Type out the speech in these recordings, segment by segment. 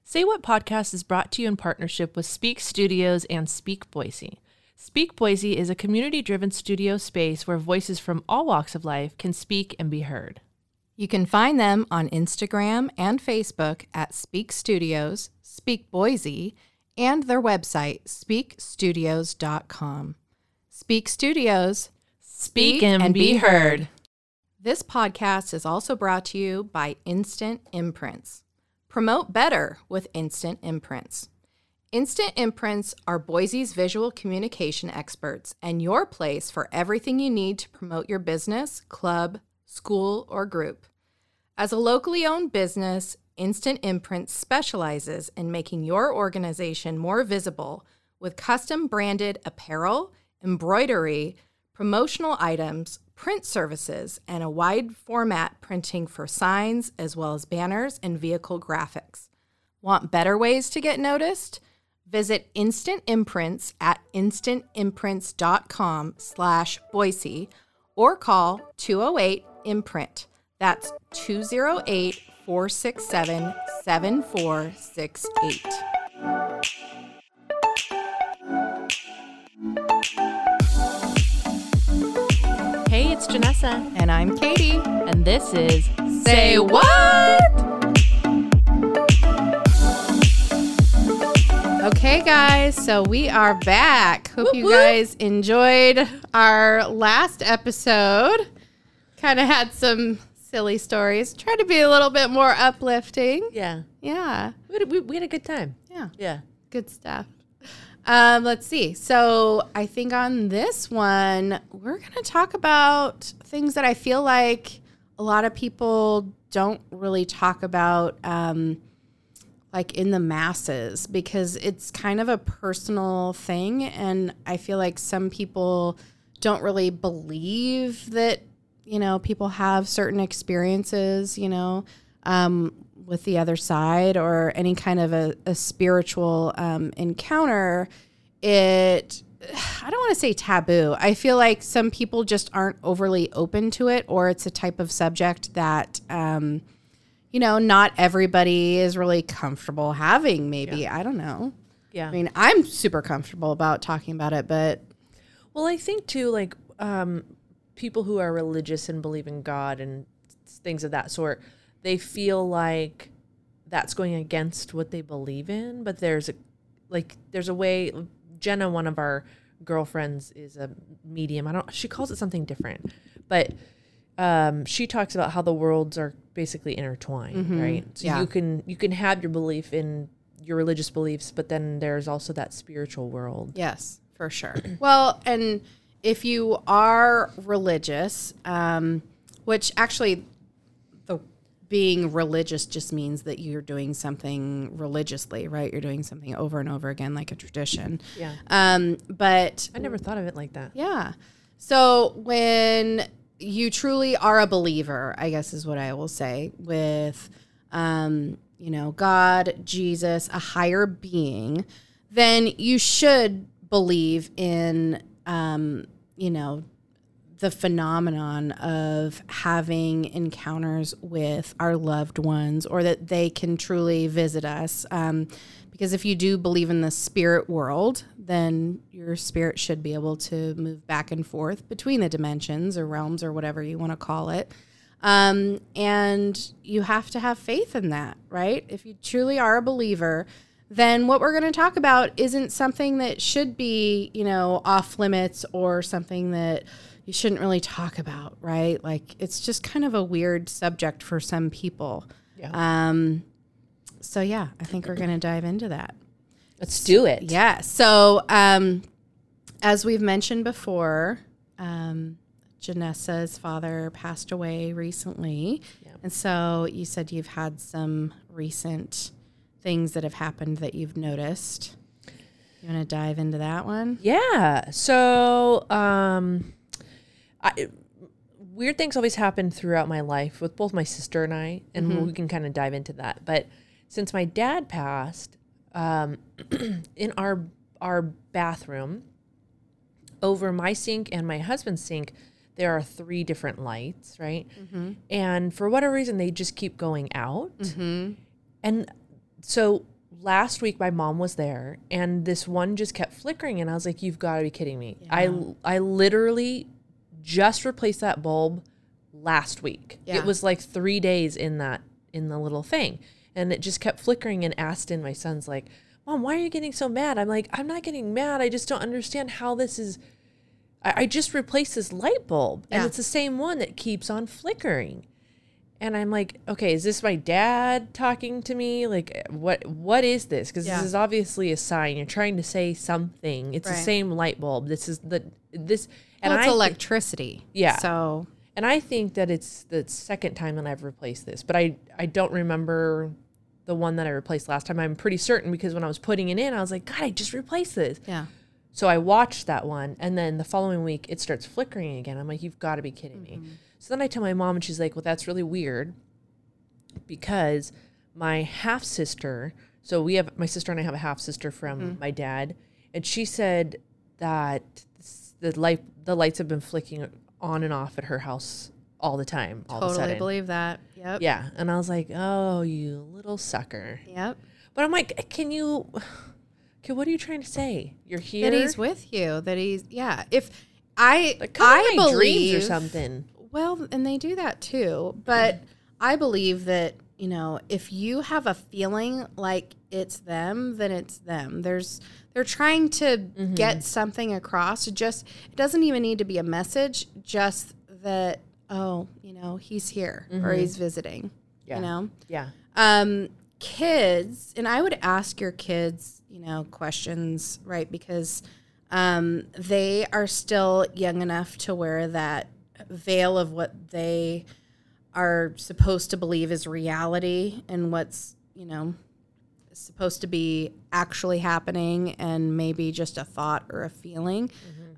Say What Podcast is brought to you in partnership with Speak Studios and Speak Boise. Speak Boise is a community-driven studio space where voices from all walks of life can speak and be heard. You can find them on Instagram and Facebook at Speak Studios, Speak Boise, and their website, speakstudios.com. Speak Studios, Speak and be heard. This podcast is also brought to you by Instant Imprints. Promote better with Instant Imprints. Instant Imprints are Boise's visual communication experts and your place for everything you need to promote your business, club, school, or group. As a locally owned business, Instant Imprints specializes in making your organization more visible with custom branded apparel, embroidery, promotional items, print services, and a wide format printing for signs as well as banners and vehicle graphics. Want better ways to get noticed? Visit Instant Imprints at instantimprints.com/Boise or call 208-IMPRINT. That's 208-467-7468. Hey, it's Janessa. And I'm Katie. And this is Say What? Okay, guys, so we are back. Hope you guys enjoyed our last episode. Kind of had some silly stories. Tried to be a little bit more uplifting. Yeah. Yeah. We had a good time. Yeah. Yeah. Good stuff. Let's see. So I think on this one, we're going to talk about things that I feel like a lot of people don't really talk about, like in the masses, because it's kind of a personal thing. And I feel like some people don't really believe that, you know, people have certain experiences, you know, with the other side or any kind of a spiritual encounter. I don't want to say taboo. I feel like some people just aren't overly open to it, or it's a type of subject that, you know, not everybody is really comfortable having, maybe. Yeah. I don't know. Yeah. I mean, I'm super comfortable about talking about it, but. Well, I think too, like, people who are religious and believe in God and things of that sort, they feel like that's going against what they believe in. But there's a way. Jenna, one of our girlfriends, is a medium. She calls it something different, but she talks about how the worlds are basically intertwined, right? So yeah. you can have your belief in your religious beliefs, but then there's also that spiritual world. Yes, for sure. Well, and if you are religious, which actually being religious just means that you're doing something religiously, right? You're doing something over and over again, like a tradition. Yeah. But I never thought of it like that. Yeah. So when you truly are a believer, I guess is what I will say, with, you know, God, Jesus, a higher being, then you should believe in, you know, the phenomenon of having encounters with our loved ones, or that they can truly visit us. Because if you do believe in the spirit world, then your spirit should be able to move back and forth between the dimensions or realms or whatever you want to call it. And you have to have faith in that, right? If you truly are a believer, then what we're going to talk about isn't something that should be, you know, off limits or something that you shouldn't really talk about, right? Like, it's just kind of a weird subject for some people. Yeah. So yeah, I think we're going to dive into that. Let's do it. Yeah. So, as we've mentioned before, Janessa's father passed away recently. Yeah. And so you said you've had some recent things that have happened that you've noticed. You want to dive into that one? Yeah. So, weird things always happen throughout my life with both my sister and I, and we can kind of dive into that. But since my dad passed, in our bathroom, over my sink and my husband's sink, there are 3 different lights, right? And for whatever reason, they just keep going out. And so last week my mom was there and this one just kept flickering and I was like, you've got to be kidding me. Yeah. I literally just replaced that bulb last week. Yeah. It was like 3 days in the little thing, and it just kept flickering. And Aston, my son's like, Mom, why are you getting so mad? I'm like, I'm not getting mad. I just don't understand how this is. I just replaced this light bulb and it's the same one that keeps on flickering. And I'm like, okay, is this my dad talking to me? Like, what is this? Because this is obviously a sign. You're trying to say something. It's the same light bulb. This is this. And it's electricity. Yeah. So. And I think that it's the second time that I've replaced this, but I don't remember the one that I replaced last time. I'm pretty certain because when I was putting it in, I was like, God, I just replaced this. Yeah. So I watched that one, and then the following week it starts flickering again. I'm like, you've got to be kidding me. So then I tell my mom, and she's like, well, that's really weird because my half sister, so my sister and I have a half sister from my dad, and she said that the lights have been flicking on and off at her house all the time. All of a sudden. Totally believe that. Yep. Yeah. And I was like, oh, you little sucker. Yep. But I'm like, what are you trying to say? You're here? That he's with you. That he's, yeah. If I believe, dreams or something. Well, and they do that too. But I believe that, if you have a feeling like it's them, then it's them. They're trying to get something across. It doesn't even need to be a message, just that, he's here or he's visiting, Yeah. Kids, and I would ask your kids, questions, right? Because they are still young enough to wear that veil of what they are supposed to believe is reality and what's, supposed to be actually happening and maybe just a thought or a feeling.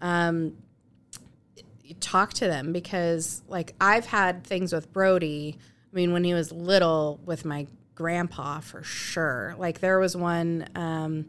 You talk to them because, like, I've had things with Brody. I mean, when he was little with my grandpa, for sure. Like, there was one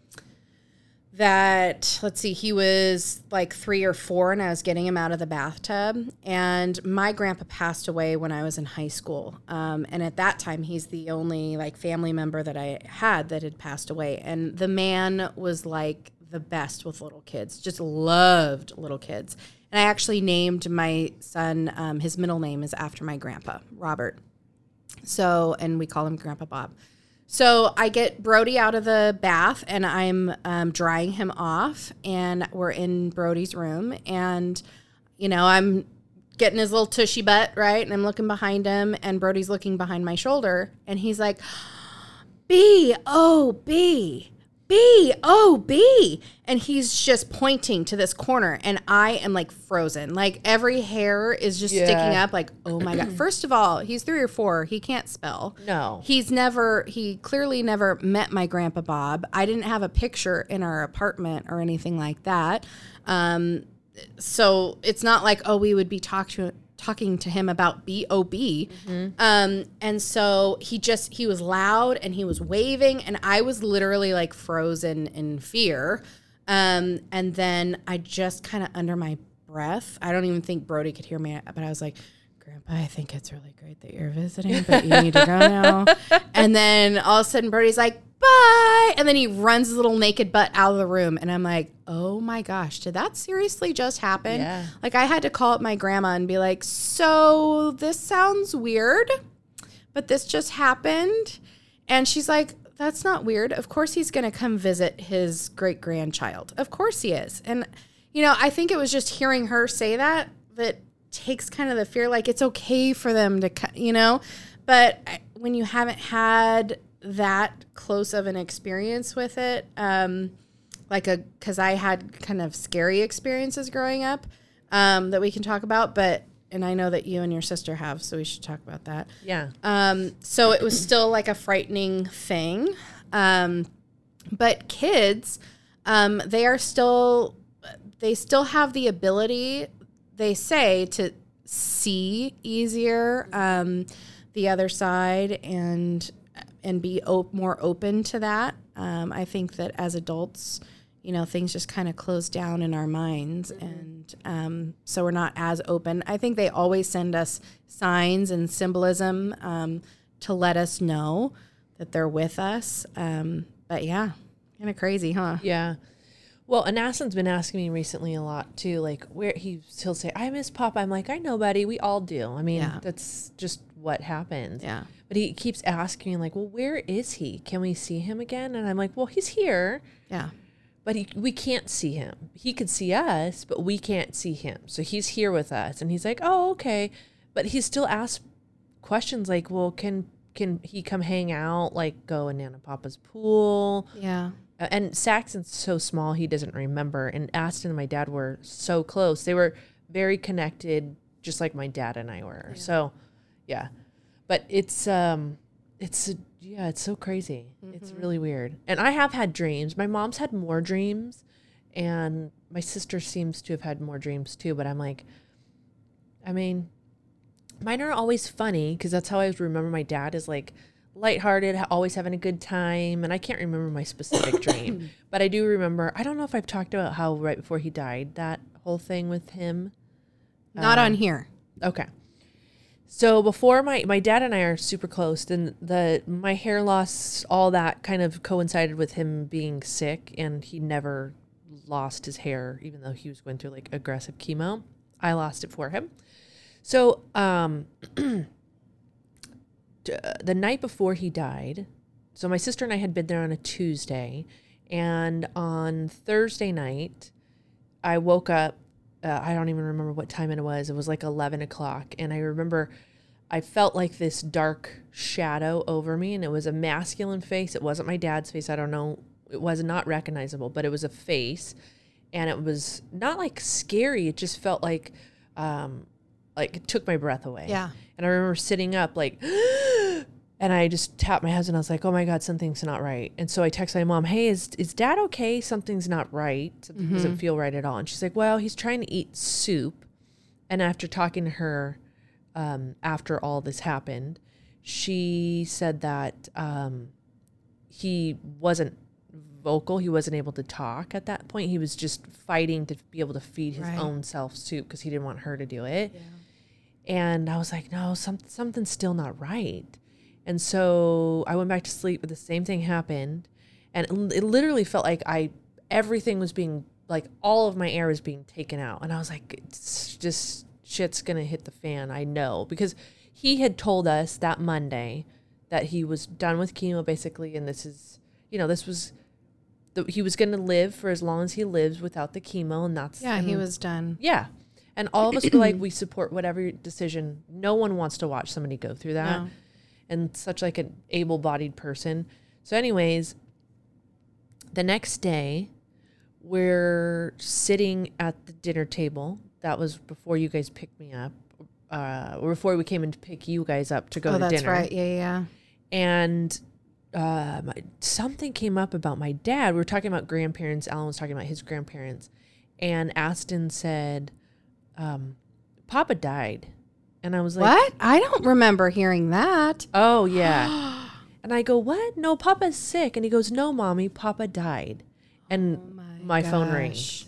that, let's see, he was like 3 or 4 and I was getting him out of the bathtub, and my grandpa passed away when I was in high school. And at that time, he's the only like family member that I had that had passed away. And the man was like the best with little kids, just loved little kids. And I actually named my son, his middle name is after my grandpa, Robert. So, and we call him Grandpa Bob. So I get Brody out of the bath and I'm drying him off, and we're in Brody's room, and, I'm getting his little tushy butt, right? And I'm looking behind him, and Brody's looking behind my shoulder, and he's like, B-O-B. B-O-B. And he's just pointing to this corner, and I am like frozen. Like every hair is just sticking up, like, oh my God. First of all, he's 3 or 4. He can't spell. No. He clearly never met my Grandpa Bob. I didn't have a picture in our apartment or anything like that. So it's not like, we would be talking to him about B.O.B. And so he was loud and he was waving, and I was literally like frozen in fear. And then I just kind of under my breath, I don't even think Brody could hear me, but I was like, Grandpa, I think it's really great that you're visiting, but you need to go now. And then all of a sudden Brody's like, bye. And then he runs his little naked butt out of the room. And I'm like, oh my gosh, did that seriously just happen? Yeah. Like, I had to call up my grandma and be like, so this sounds weird, but this just happened. And she's like, that's not weird. Of course he's going to come visit his great grandchild. Of course he is. And, I think it was just hearing her say that takes kind of the fear, like it's okay for them to, but when you haven't had that close of an experience with it, because I had kind of scary experiences growing up that we can talk about, and I know that you and your sister have, so we should talk about that. Yeah. So it was still like a frightening thing. But kids, they still have the ability, they say, to see easier the other side and be more open to that. I think that as adults, things just kind of close down in our minds, and so we're not as open. I think they always send us signs and symbolism to let us know that they're with us. But yeah, kind of crazy, huh? Yeah. Well, and Aston's been asking me recently a lot too, like he'll say, I miss Papa. I'm like, I know, buddy. We all do. I mean, that's just what happens. Yeah. But he keeps asking me like, well, where is he? Can we see him again? And I'm like, well, he's here. Yeah. But we can't see him. He could see us, but we can't see him. So he's here with us. And he's like, oh, okay. But he still asks questions like, well, can he come hang out, like go in Nana Papa's pool? Yeah. And Saxon's so small, he doesn't remember. And Aston and my dad were so close. They were very connected, just like my dad and I were. Yeah. So, yeah. But it's so crazy. Mm-hmm. It's really weird. And I have had dreams. My mom's had more dreams, and my sister seems to have had more dreams too. But I'm like, I mean, mine are always funny because that's how I remember my dad is like lighthearted, always having a good time. And I can't remember my specific dream, but I do remember, I don't know if I've talked about how right before he died, that whole thing with him. Not on here. Okay. So before my dad and I are super close, and my hair loss, all that kind of coincided with him being sick, and he never lost his hair, even though he was going through like aggressive chemo. I lost it for him. So, the night before he died, so my sister and I had been there on a Tuesday, and on Thursday night, I woke up. I don't even remember what time it was. It was like 11 o'clock. And I remember I felt like this dark shadow over me, and it was a masculine face. It wasn't my dad's face. I don't know. It was not recognizable, but it was a face, and it was not like scary. It just felt like it took my breath away. Yeah. And I remember sitting up like, and I just tapped my husband. I was like, oh my God, something's not right. And so I texted my mom, hey, is dad okay? Something's not right. Something doesn't feel right at all. And she's like, well, he's trying to eat soup. And after talking to her, after all this happened, she said that he wasn't vocal. He wasn't able to talk at that point. He was just fighting to be able to feed his own self soup because he didn't want her to do it. Yeah. And I was like, no, something's still not right. And so I went back to sleep, but the same thing happened. And it literally felt like everything was being, like all of my air was being taken out. And I was like, it's just, shit's going to hit the fan. I know. Because he had told us that Monday that he was done with chemo basically. And this is, this was, he was going to live for as long as he lives without the chemo. And that's. Yeah, he was done. Yeah. And all of us were like, we support whatever decision. No one wants to watch somebody go through that. No. And such like an able-bodied person. So anyways, the next day, we're sitting at the dinner table. That was before you guys picked me up. Or before we came in to pick you guys up to go to dinner. Oh, that's right. Yeah. And something came up about my dad. We were talking about grandparents. Alan was talking about his grandparents. And Aston said, Papa died. And I was like, what? I don't remember hearing that. Oh, yeah. And I go, what? No, Papa's sick. And he goes, no, Mommy, Papa died. And my phone rings.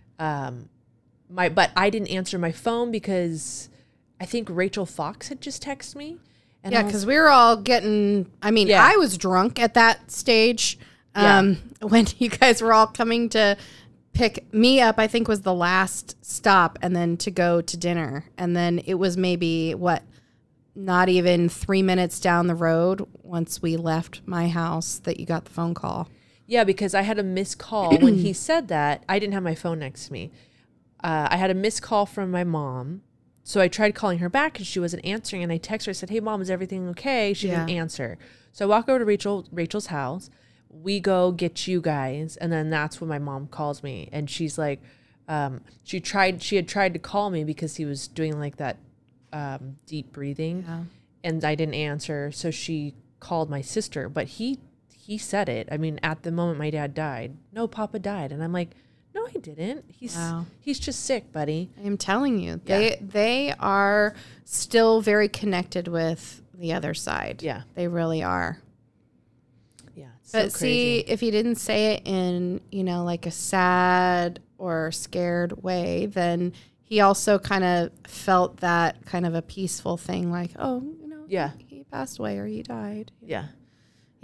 But I didn't answer my phone because I think Rachel Fox had just texted me. And yeah, because we were all getting, I was drunk at that stage when you guys were all coming to pick me up. I think was the last stop, and then to go to dinner. And then it was maybe not even 3 minutes down the road once we left my house that you got the phone call. Yeah, because I had a missed call when he said that. I didn't have my phone next to me. I had a missed call from my mom, so I tried calling her back because she wasn't answering. And I texted her. I said, "Hey, Mom, is everything okay?" She didn't answer. So I walk over to Rachel's house. We go get you guys, and then that's when my mom calls me, and she's like, she had tried to call me because he was doing like that deep breathing, and I didn't answer, so she called my sister, but he said it. At the moment my dad died, no, Papa died, and I'm like, no, he didn't. He's just sick, buddy. I'm telling you, they are still very connected with the other side. Yeah, they really are. Yeah. But so see, if he didn't say it in, like a sad or scared way, then he also kind of felt that kind of a peaceful thing, like, oh, he passed away or he died. Yeah.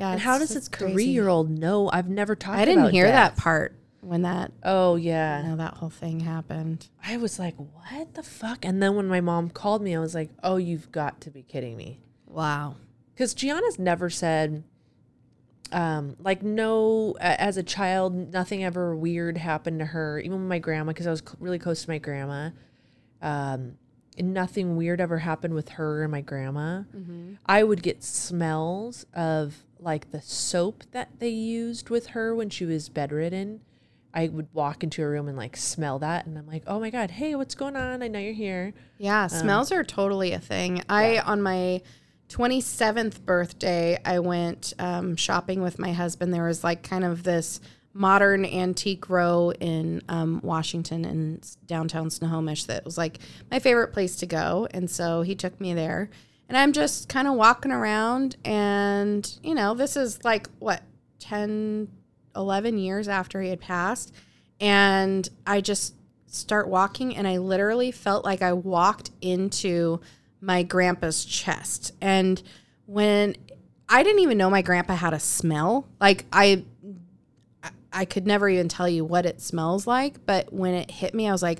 Yeah. And how does it's this crazy. 3-year-old know? I've never talked about I didn't hear death. that part when that, Oh, yeah. you know, that whole thing happened. I was like, what the fuck? And then when my mom called me, I was like, oh, you've got to be kidding me. Wow. Because Gianna's never said, like, no, as a child, nothing ever weird happened to her. Even with my grandma, because I was really close to my grandma. And nothing weird ever happened with her and my grandma. Mm-hmm. I would get smells of, like, the soap that they used with her when she was bedridden. I would walk into a room and, like, smell that. And I'm like, oh, my God, hey, what's going on? I know you're here. Yeah, smells are totally a thing. On my 27th birthday, I went shopping with my husband. There was like kind of this modern antique row in Washington and downtown Snohomish that was like my favorite place to go. And so he took me there. And I'm just kind of walking around. And, you know, this is like, 10, 11 years after he had passed. And I just start walking, and I literally felt like I walked into my grandpa's chest. And when I didn't even know my grandpa had a smell, like I could never even tell you what it smells like, but when it hit me, I was like,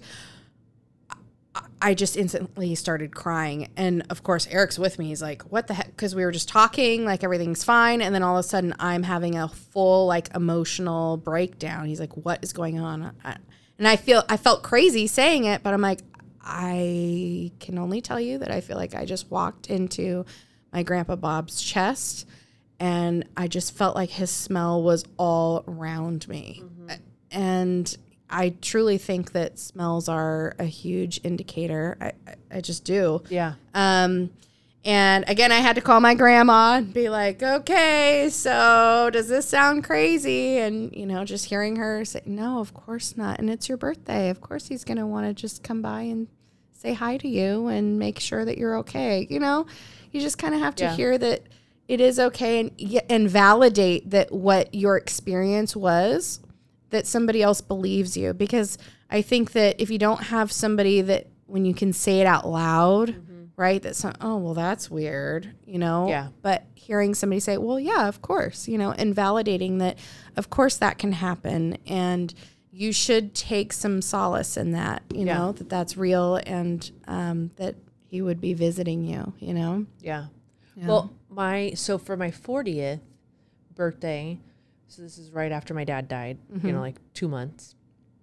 I just instantly started crying. And of course, Eric's with me. He's like, what the heck? Because we were just talking, like everything's fine. And then all of a sudden I'm having a full like emotional breakdown. He's like, what is going on? And I felt crazy saying it, but I'm like, I can only tell you that I feel like I just walked into my grandpa Bob's chest, and I just felt like his smell was all around me. Mm-hmm. And I truly think that smells are a huge indicator. I just do. Yeah. And again, I had to call my grandma and be like, okay, so does this sound crazy? And, you know, just hearing her say, no, of course not. And it's your birthday. Of course he's going to want to just come by and say hi to you and make sure that you're okay. You know, you just kind of have to hear that it is okay and validate that what your experience was, that somebody else believes you. Because I think that if you don't have somebody that when you can say it out loud, mm-hmm. right, that's not, oh, well, that's weird, you know? Yeah. But hearing somebody say, well, yeah, of course, you know, and validating that, of course, that can happen. And you should take some solace in that, you know, that that's real, and that he would be visiting you, you know? Yeah. Well, so for my 40th birthday, so this is right after my dad died, mm-hmm. you know, like 2 months.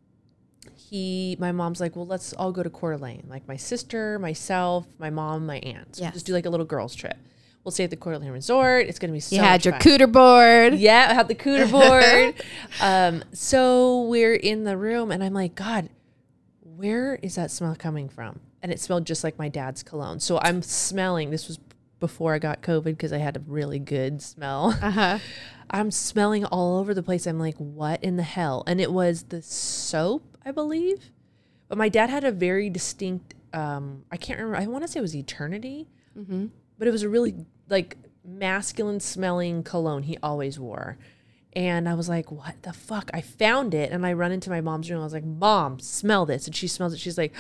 My mom's like, well, let's all go to Coeur d'Alene. Like my sister, myself, my mom, my aunt. So just do like a little girls trip. We'll stay at the Coeur d'Alene Resort. It's going to be so much fun. You had your cooter board. Yeah, I had the cooter board. So we're in the room, and I'm like, God, where is that smell coming from? And it smelled just like my dad's cologne. So I'm smelling. This was before I got COVID because I had a really good smell. Uh-huh. I'm smelling all over the place. I'm like, what in the hell? And it was the soap, I believe. But my dad had a very distinct, I can't remember. I want to say it was Eternity. Mm-hmm. But it was a really, like, masculine smelling cologne he always wore. And I was like, what the fuck? I found it, and I run into my mom's room. I was like, Mom, smell this. And she smells it. She's like,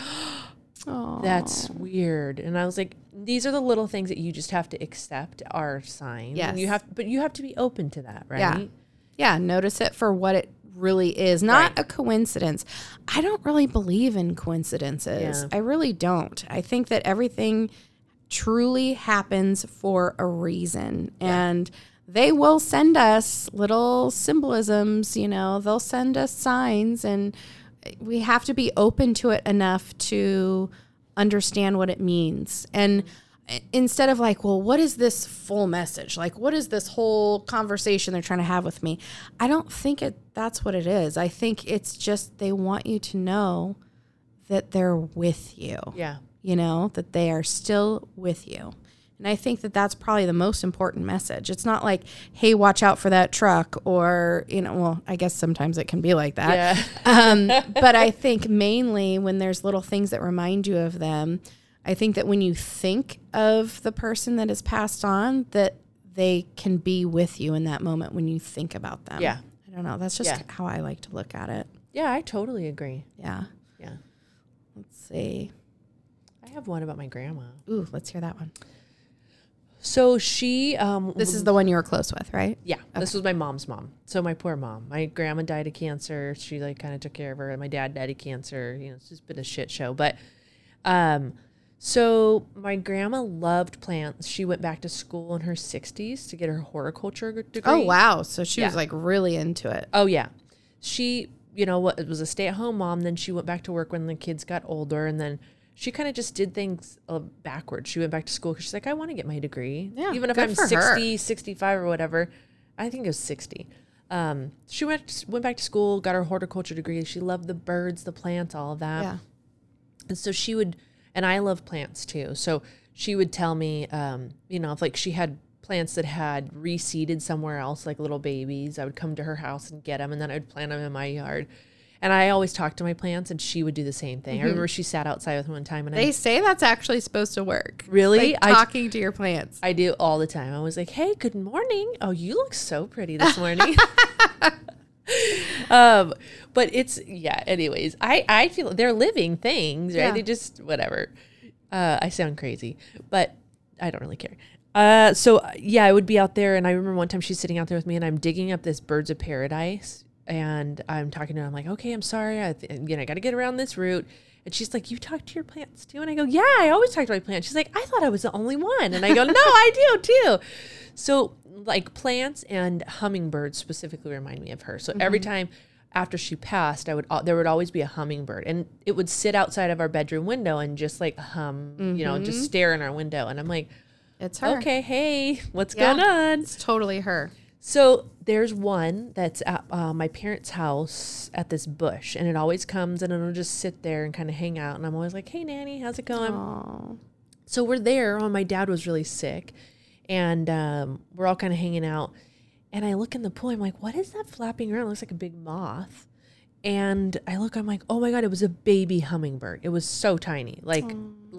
oh, that's weird. And I was like, these are the little things that you just have to accept are signs. Yes. And but you have to be open to that, right? Yeah. Yeah. Notice it for what it really is, not a coincidence. I don't really believe in coincidences. I really don't. I think that everything truly happens for a reason, and they will send us little symbolisms, you know, they'll send us signs, and we have to be open to it enough to understand what it means. And instead of like, well, what is this full message? Like, what is this whole conversation they're trying to have with me? I don't think that's what it is. I think it's just they want you to know that they're with you. Yeah. You know, that they are still with you. And I think that that's probably the most important message. It's not like, hey, watch out for that truck, or, you know, well, I guess sometimes it can be like that. Yeah. But I think mainly when there's little things that remind you of them, I think that when you think of the person that has passed on, that they can be with you in that moment when you think about them. Yeah. I don't know. That's just how I like to look at it. Yeah, I totally agree. Yeah. Yeah. Let's see. I have one about my grandma. Ooh, let's hear that one. So she, This is the one you were close with, right? yeah, this was my mom's mom. So my poor mom, my grandma died of cancer. She like kind of took care of her. And my dad died of cancer. You know, it's just been a shit show. But, so my grandma loved plants. She went back to school in her 60s to get her horticulture degree. Oh, wow. So she was like really into it. Oh, yeah. She, you know, was a stay-at-home mom. Then she went back to work when the kids got older. And then she kind of just did things backwards. She went back to school because she's like, I want to get my degree. Yeah, even if good I'm for 60, her. 65 or whatever. I think it was 60. She went back to school, got her horticulture degree. She loved the birds, the plants, all of that. Yeah. And so she would, and I love plants too. So she would tell me, you know, if like she had plants that had reseeded somewhere else, like little babies, I would come to her house and get them, and then I would plant them in my yard. And I always talked to my plants, and she would do the same thing. I remember she sat outside with me one time, and They say that's actually supposed to work. Really? Like talking to your plants. I do all the time. I was like, "Hey, good morning. Oh, you look so pretty this morning." But it's anyways, I feel they're living things, right? Yeah. They just whatever. I sound crazy, but I don't really care. So I would be out there, and I remember one time she's sitting out there with me, and I'm digging up this birds of paradise, and I'm talking to her. I'm like, okay, I'm sorry. I got to get around this route. And she's like, you talk to your plants too? And I go, yeah, I always talk to my plants. She's like, I thought I was the only one. And I go, no, I do too. So like plants and hummingbirds specifically remind me of her. So every time after she passed, there would always be a hummingbird, and it would sit outside of our bedroom window and just like hum, you know, just stare in our window. And I'm like, It's her. okay, hey, what's going on? It's totally her. So there's one that's at my parents' house at this bush, and it always comes and it'll just sit there and kind of hang out. And I'm always like, hey, Nanny, how's it going? Oh. So we're there. My dad was really sick, and we're all kind of hanging out. And I look in the pool. I'm like, what is that flapping around? It looks like a big moth. And I look, I'm like, oh my God, it was a baby hummingbird. It was so tiny, like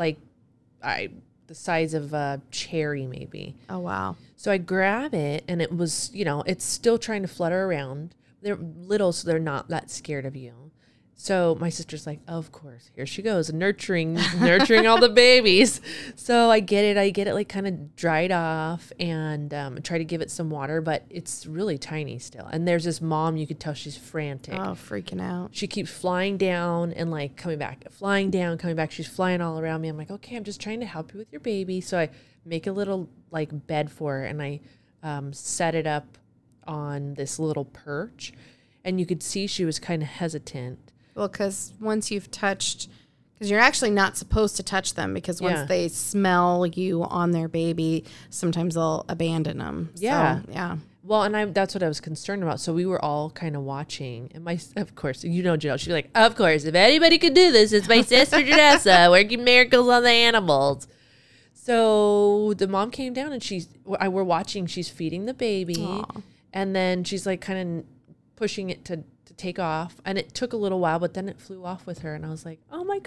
the size of a cherry maybe. Oh, wow. So I grab it, and it was, you know, it's still trying to flutter around. They're little, so they're not that scared of you. So my sister's like, of course, here she goes, nurturing all the babies. So I get it like kind of dried off, and try to give it some water, but it's really tiny still. And there's this mom, you could tell she's frantic. Oh, freaking out. She keeps flying down and like coming back, flying down, coming back. She's flying all around me. I'm like, okay, I'm just trying to help you with your baby. So I make a little like bed for her, and I set it up on this little perch, and you could see she was kind of hesitant. Well, because once you've touched, because you're actually not supposed to touch them, because once they smell you on their baby, sometimes they'll abandon them. Yeah. So, yeah. Well, and that's what I was concerned about. So we were all kind of watching, and of course, you know, Janelle, she'd be like, of course, if anybody could do this, it's my sister Janessa working miracles on the animals. So the mom came down, and we're watching, she's feeding the baby. Aww. And then she's like kind of pushing it to take off, and it took a little while, but then it flew off with her, and I was like, oh my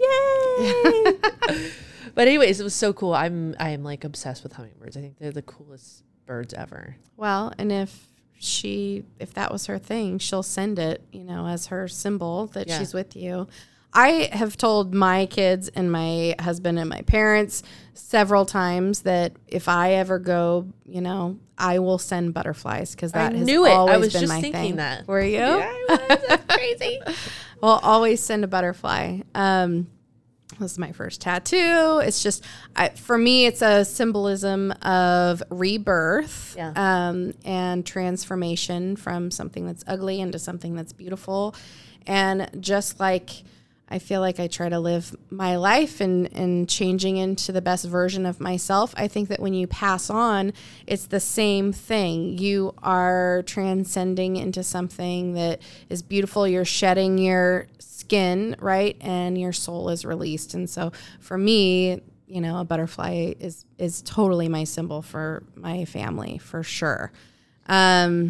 God, yay. But anyways, it was so cool. I am like obsessed with hummingbirds. I think they're the coolest birds ever. Well, and if that was her thing, she'll send it, you know, as her symbol that she's with you. I have told my kids and my husband and my parents several times that if I ever go, you know, I will send butterflies, because that has always been my thing. I was just thinking that. Were you? Yeah, I was. That's crazy. Well, always send a butterfly. This is my first tattoo. It's just, for me, it's a symbolism of rebirth and transformation from something that's ugly into something that's beautiful. And just like I feel like I try to live my life and changing into the best version of myself, I think that when you pass on, it's the same thing. You are transcending into something that is beautiful. You're shedding your skin, right? And your soul is released. And so for me, you know, a butterfly is totally my symbol for my family, for sure. Yeah.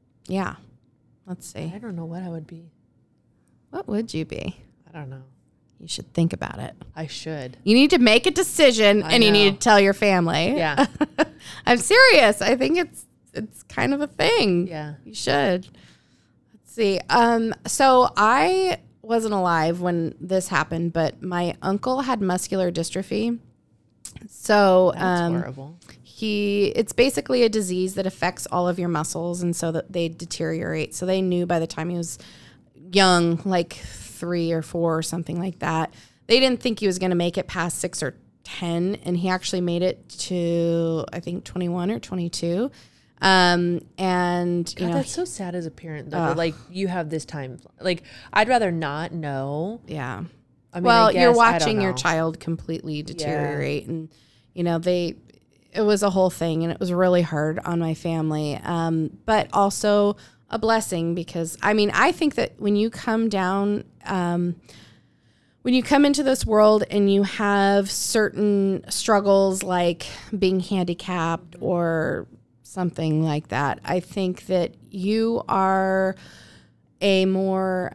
Let's see. I don't know what I would be. What would you be? I don't know. You should think about it. I should. You need to make a decision, and you need to tell your family. Yeah. I'm serious. I think it's kind of a thing. Yeah. You should. Let's see. So I wasn't alive when this happened, but my uncle had muscular dystrophy. So That's horrible. it's basically a disease that affects all of your muscles, and so that they deteriorate. So they knew by the time he was young, like 3 or 4 or something like that, they didn't think he was going to make it past 6 or 10, and he actually made it to, I think, 21 or 22. And God, that's so sad as a parent, though. That, like, you have this time. Like, I'd rather not know. Yeah. I mean, well, I guess, you're I don't watching know. your child completely deteriorate, and it was a whole thing, and it was really hard on my family. But also a blessing, because I mean, I think that when you come down, when you come into this world and you have certain struggles like being handicapped or something like that, I think that you are a more,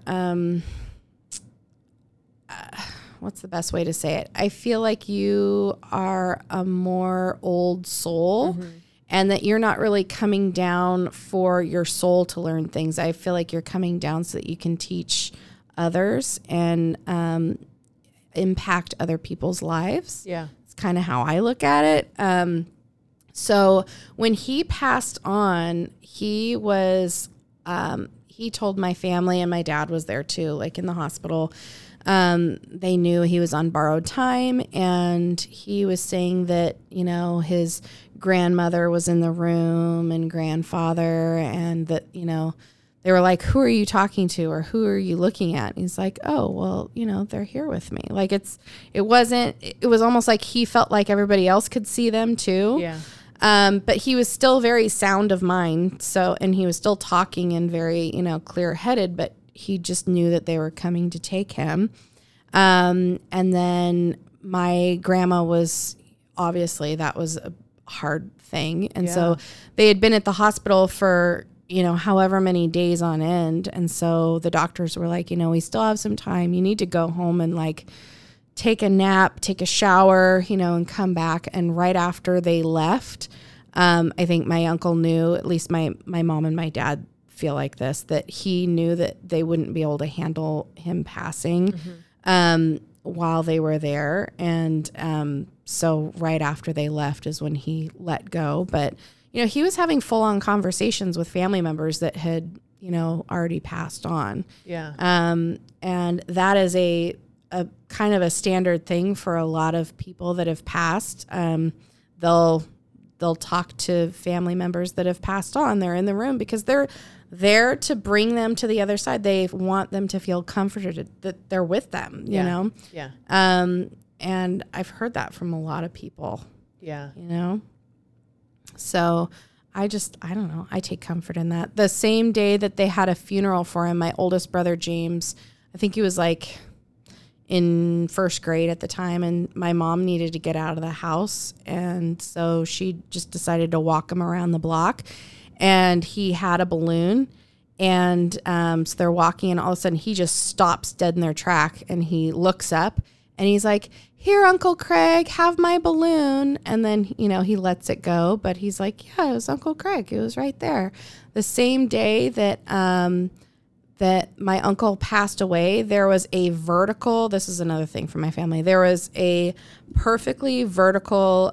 what's the best way to say it? I feel like you are a more old soul, and that you're not really coming down for your soul to learn things. I feel like you're coming down so that you can teach others and impact other people's lives. Yeah. It's kind of how I look at it. So when he passed on, he was, he told my family, and my dad was there too, like in the hospital. They knew he was on borrowed time, and he was saying that, his grandmother was in the room and grandfather, and that, they were like, who are you talking to, or who are you looking at? And he's like, oh, well, they're here with me. Like it was almost like he felt like everybody else could see them too. Yeah. But he was still very sound of mind. So, and he was still talking and very, clear headed, but he just knew that they were coming to take him. And then my grandma was, obviously that was a hard thing. And so they had been at the hospital for, however many days on end. And so the doctors were like, we still have some time. You need to go home and like take a nap, take a shower, and come back. And right after they left, I think my uncle knew, at least my mom and my dad feel like this, that he knew that they wouldn't be able to handle him passing while they were there. And so right after they left is when he let go. But, he was having full-on conversations with family members that had, already passed on. Yeah. And that is a kind of a standard thing for a lot of people that have passed. They'll talk to family members that have passed on. They're in the room because they're there to bring them to the other side. They want them to feel comforted that they're with them, you know? Yeah. And I've heard that from a lot of people. Yeah. So I don't know. I take comfort in that. The same day that they had a funeral for him, my oldest brother, James, I think he was like in first grade at the time, and my mom needed to get out of the house. And so she just decided to walk him around the block, and he had a balloon. And so they're walking, and all of a sudden he just stops dead in their track, and he looks up and he's like, here, Uncle Craig, have my balloon. And then, he lets it go, but he's like, yeah, it was Uncle Craig. It was right there. The same day that, that my uncle passed away, there was a vertical, this is another thing for my family. There was a perfectly vertical,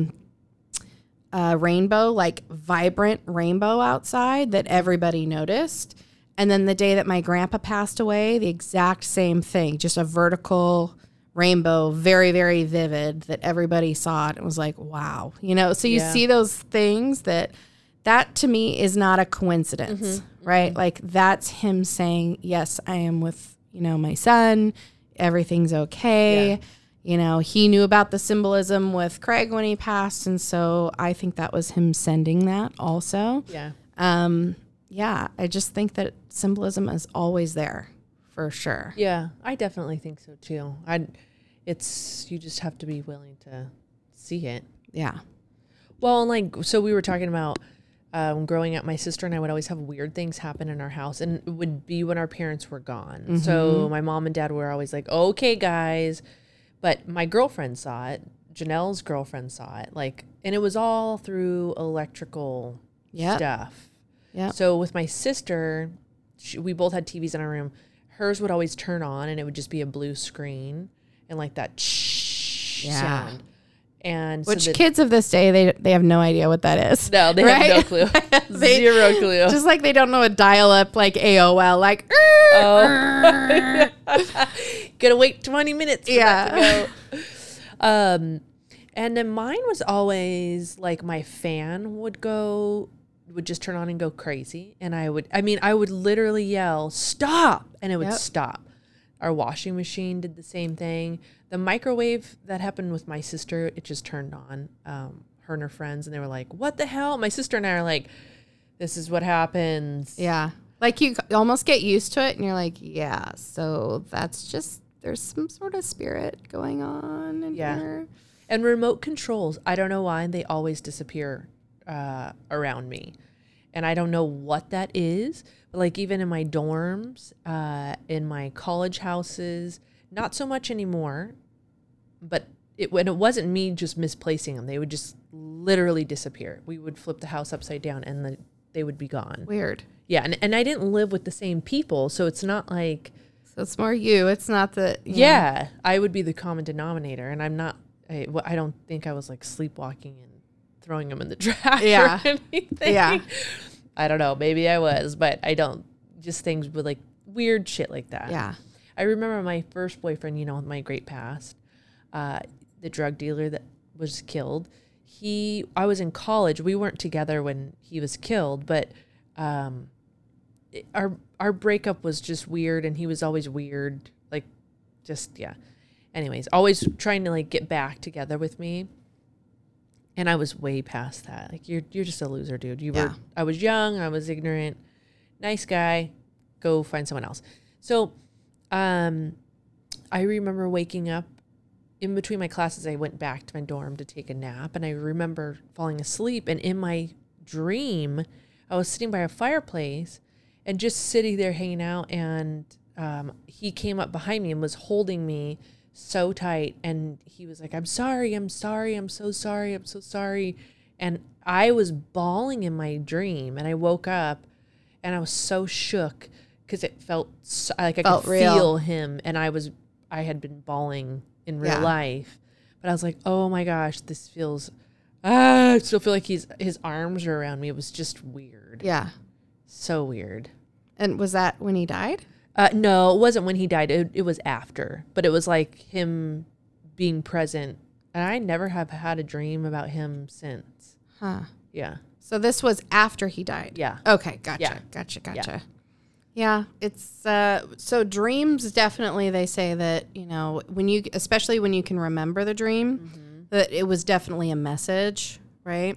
rainbow, like vibrant rainbow outside that everybody noticed. And then the day that my grandpa passed away, the exact same thing, just a vertical rainbow, very, very vivid, that everybody saw it and was like, wow. So you see those things that to me is not a coincidence, right? Like that's him saying, yes, I am with, my son. Everything's okay. He knew about the symbolism with Craig when he passed. And so I think that was him sending that also. Yeah. I just think that symbolism is always there for sure. Yeah, I definitely think so too. You just have to be willing to see it. Yeah. Well, so we were talking about growing up, my sister and I would always have weird things happen in our house, and it would be when our parents were gone. Mm-hmm. So my mom and dad were always like, okay, guys. But my girlfriend saw it. Janelle's girlfriend saw it. And it was all through electrical stuff. Yeah. So with my sister, we both had TVs in our room. Hers would always turn on, and it would just be a blue screen and that sound. And Which so kids of this day, they have no idea what that is. no, they have no clue. Zero clue. Just like they don't know a dial-up like AOL, like, oh. Gotta wait 20 minutes for that to go. And then mine was always like my fan would just turn on and go crazy. And I would literally yell, stop, and it would stop. Our washing machine did the same thing. The microwave, that happened with my sister, it just turned on. Her and her friends, and they were like, what the hell? My sister and I are like, this is what happens. Yeah. Like you almost get used to it and you're like, yeah, so that's just, there's some sort of spirit going on in here. And remote controls, I don't know why, they always disappear around me. And I don't know what that is, but like even in my dorms, in my college houses, not so much anymore, but when it wasn't me just misplacing them, they would just literally disappear. We would flip the house upside down and they would be gone. Weird. Yeah, and I didn't live with the same people, so it's not like... So it's more you. It's not the... Yeah, I would be the common denominator, and I'm not... I don't think I was like sleepwalking and throwing them in the trash or anything. Yeah. I don't know. Maybe I was, but I don't. Just things with like weird shit like that. Yeah. I remember my first boyfriend, my great past, the drug dealer that was killed. I was in college. We weren't together when he was killed, but our breakup was just weird, and he was always weird. Like, just, yeah. Anyways, always trying to like get back together with me. And I was way past that. Like, you're just a loser, dude. I was young, I was ignorant, nice guy, go find someone else. So, I remember waking up in between my classes. I went back to my dorm to take a nap, and I remember falling asleep. And in my dream, I was sitting by a fireplace and just sitting there hanging out. And he came up behind me and was holding me so tight, and he was like, I'm sorry, I'm so sorry. And I was bawling in my dream, and I woke up and I was so shook because it felt like I could feel him, and I had been bawling in real life, but I was like, oh my gosh, this feels I still feel like his arms are around me. It was just weird. Yeah. So weird. And was that when he died? No, it wasn't when he died. It was after, but it was like him being present. And I never have had a dream about him since. Huh. Yeah. So this was after he died? Yeah. Okay. Gotcha. Yeah. Gotcha. Yeah. It's, so dreams definitely, they say that, especially when you can remember the dream, that it was definitely a message, right?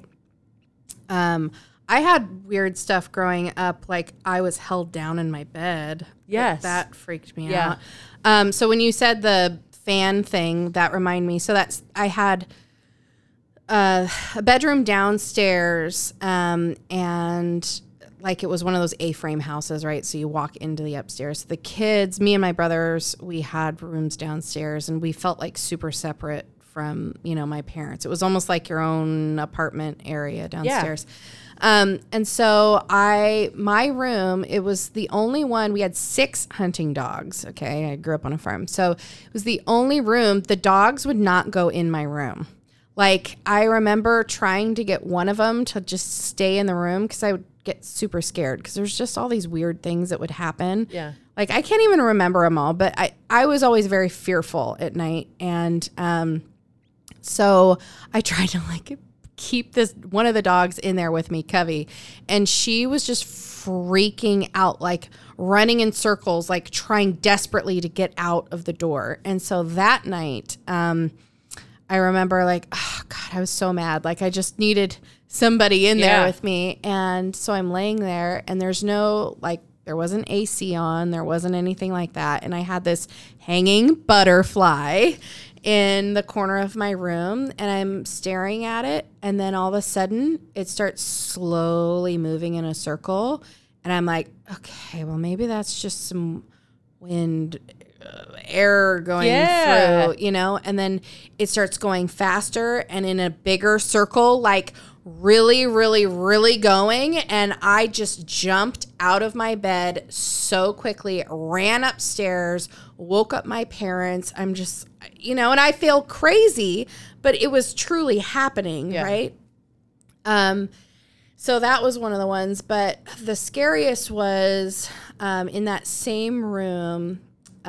I had weird stuff growing up, like I was held down in my bed. Yes. That freaked me out. So when you said the fan thing, that reminded me. So I had a bedroom downstairs, and like it was one of those A-frame houses, right? So you walk into the upstairs. The kids, me and my brothers, we had rooms downstairs, and we felt like super separate from, my parents. It was almost like your own apartment area downstairs. Yeah. And so my room, it was the only one, we had 6 hunting dogs. Okay. I grew up on a farm. So it was the only room, the dogs would not go in my room. Like, I remember trying to get one of them to just stay in the room because I would get super scared because there's just all these weird things that would happen. Yeah. Like, I can't even remember them all, but I was always very fearful at night. And, so I tried to like keep one of the dogs in there with me, Covey, and she was just freaking out, like running in circles, like trying desperately to get out of the door. And so that night, I remember like, oh God, I was so mad. Like I just needed somebody in there with me. And so I'm laying there, and there's no, like, there wasn't AC on, there wasn't anything like that. And I had this hanging butterfly in the corner of my room, and I'm staring at it, and then all of a sudden it starts slowly moving in a circle, and I'm like, okay, well maybe that's just some wind, air going through, and then it starts going faster and in a bigger circle, like really, really, really going. And I just jumped out of my bed so quickly, ran upstairs, woke up my parents. I'm just, and I feel crazy, but it was truly happening, right? So that was one of the ones. But the scariest was in that same room,